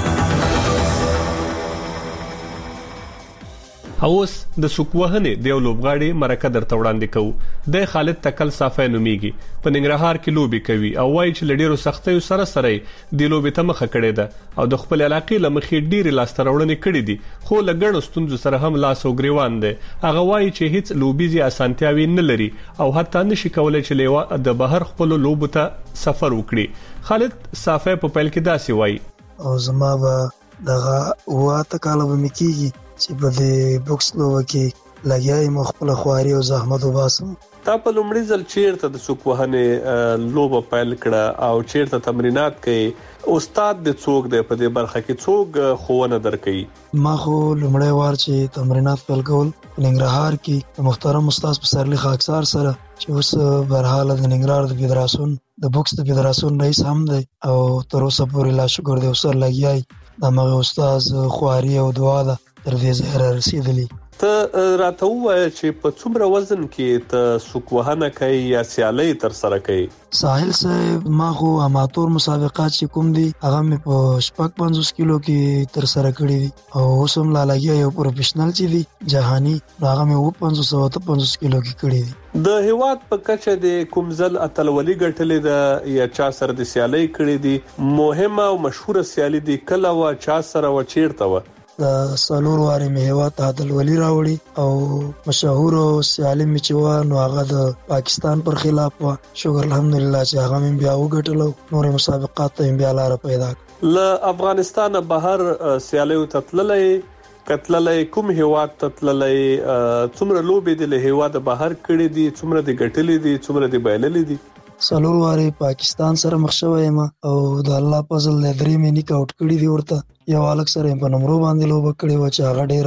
اوس د سوکوهنې د یو لوبغاړي مرکه درته وړاندې کوو د خالد تکل صافی نومیږي په ننګرهار کې لوبي کوي او وایي چې لډیرو سختیو سره سره د لوبي ته مخه کړې ده او د خپل علاقې لمخې ډېری لاسترورنې کړې دي خو لګړو ستونزو سره هم لاس او ګریوان دي هغه وایي چې هیڅ لوبيزي اسانتیاوي نه لري او حتی نشي کولای چې لیوا د بهر خپل لوبو ته سفر وکړي خالد صافی په پیل کې داسې وایي او زما به دغه واته کاله به مکیږي چې په دې بوکس لوبه کې لګیاي مخبل خواري او زحمت وباسم تا په لومړي ځل چیرته د سوکوهنې لوبه پیل کړه او چیرته تمرینات کوي استاد د څوک دی په دې برخه کې څوک خوونه درکې ما خو لومړی وار چې تمرینات پیل کول ننګرهار کې محترم استاد پسرلی خاکسار سره چې اوس برحاله د ننګرهار د فدراسیون د بوکس د فدراسیون رئیس هم دی او تر اوسه پورې لا شکر دی اوسر لګیاي د مغه استاد خواري او دعا ده تر دې زهره رسیدلی ته راته وایي چې په څومره وزن کې ته سوکوهنه کوي یا سیالي تر سره کوي ساحل صاحب ما خو اماتور مسابقات چې کوم دي هغه مې په شپږ پنځوس کیلو کې تر سره کړی دي او اوس هم لا لګیا یو پروفیشنل چې دي جهاني هغه مې و پنځوس او پنځوس کیلو کې کړی دي د هیواد په کچه د کومزل اتلولي ګټلې ده یا چا سره د سیالي کړې دي مهمه او مشهوره سیالي دي کله وا چا سره و چیرته و د سالور واري مهوات عادل ولی راوړي او مشهور سیالي میچوا نو هغه د پاکستان پر خلاف و شکر الحمدلله چې هغه من بیا وګټلو نور مسابقات ته بیا لار پیدا ل افغانستان بهر سیالي تتللې کتللې کوم هیواد تتللې څومره لوبې د هیواد بهر کړې دي څومره د ګټلې دي څومره د بایللې دي سالور واري پاکستان سره مخ شوی ما او د الله فضل درې مې نیک اوټ کړی دی ورته یو الګ سره په نمبر باندې لوب کړی و چې هغه ډیره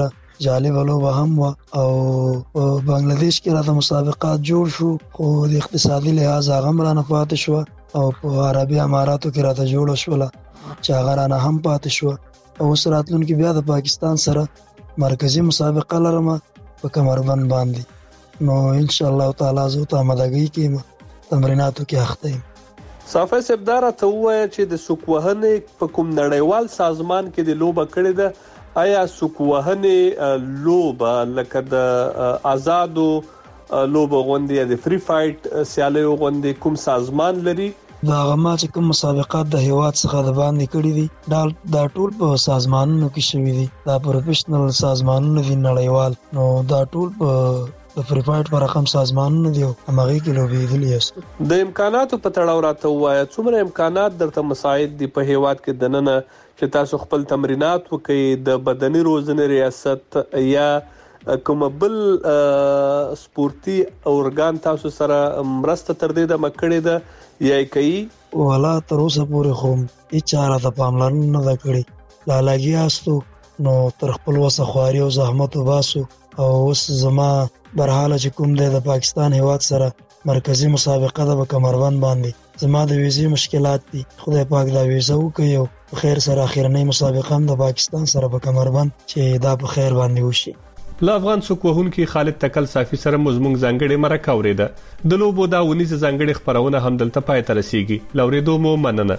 جالب لوبه هم و او بنگلاديش کې راته مسابقات جوړ شو خو د اقتصادي لحاظ هغه مرانه پاتې شو او په عربي اماراتو کې راته جوړ شو چې هغه رانه هم پاتې شو او سراتلونکو بیا د پاکستان سره مرکزی مسابقه لرم په کمربند باندې نو ان شاء الله تعالی زه ته آمادګي کوم تمریناتو کې اخته یم. صافی سبدار ته وایي چې د سوکوهنې په کوم نړیوال سازمان کې د لوبه کړې ده آیا سوکوهنې لوبه لکه د آزادو لوبه غونډه د فری فایټ سیالیو غونډه کوم سازمان لري؟ دا غما چې کوم مسابقات د هیواد څخه د باندې کړی دي دا دا ټول په سازمانونو کې شوي دي دا پروفیشنل سازمانونه دي نړیوال نو دا ټول په د فری فایټ پر رقم سازمانونه دي همغه کې لوبې دي لیست د امکاناتو په تړاو راته وایي څومره امکانات درته مساعد دي په هیواد کې دننه چې تاسو خپل تمرینات وکړئ د بدني روزنې ریاست یا کوم بل سپورتي اورګان تاسو سره مرسته تر دې د مکړې ده یا کوي ولا تر اوسه پورې خو هیڅ را ته پاملرنه نه کړې لا لاګیاستو نو تر خپل وسه خواري او زحمت وباسو او اوس زما برحاله چې کوم دی د پاکستان هیواد سره مرکزی مسابقه ده په کمربند باندې زما د ویزې مشکلات دي خدای پاک دا ویزه وکړي او خیر سره اخیرنۍ مسابقه هم د پاکستان سره په کمربند چې دا په خیر باندې وشي. له افغان سوکوهونکي خالد تکل صافي سره مزمنګ ځانګړي مرکه اوریده د لوبو دا ونیز ځانګړي خبرونه هم دلته پای ته رسیږي لوریدو مو مننه.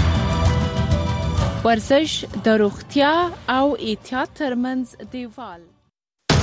ورزش د روغتیا او احتیاط ترمنځ دیوال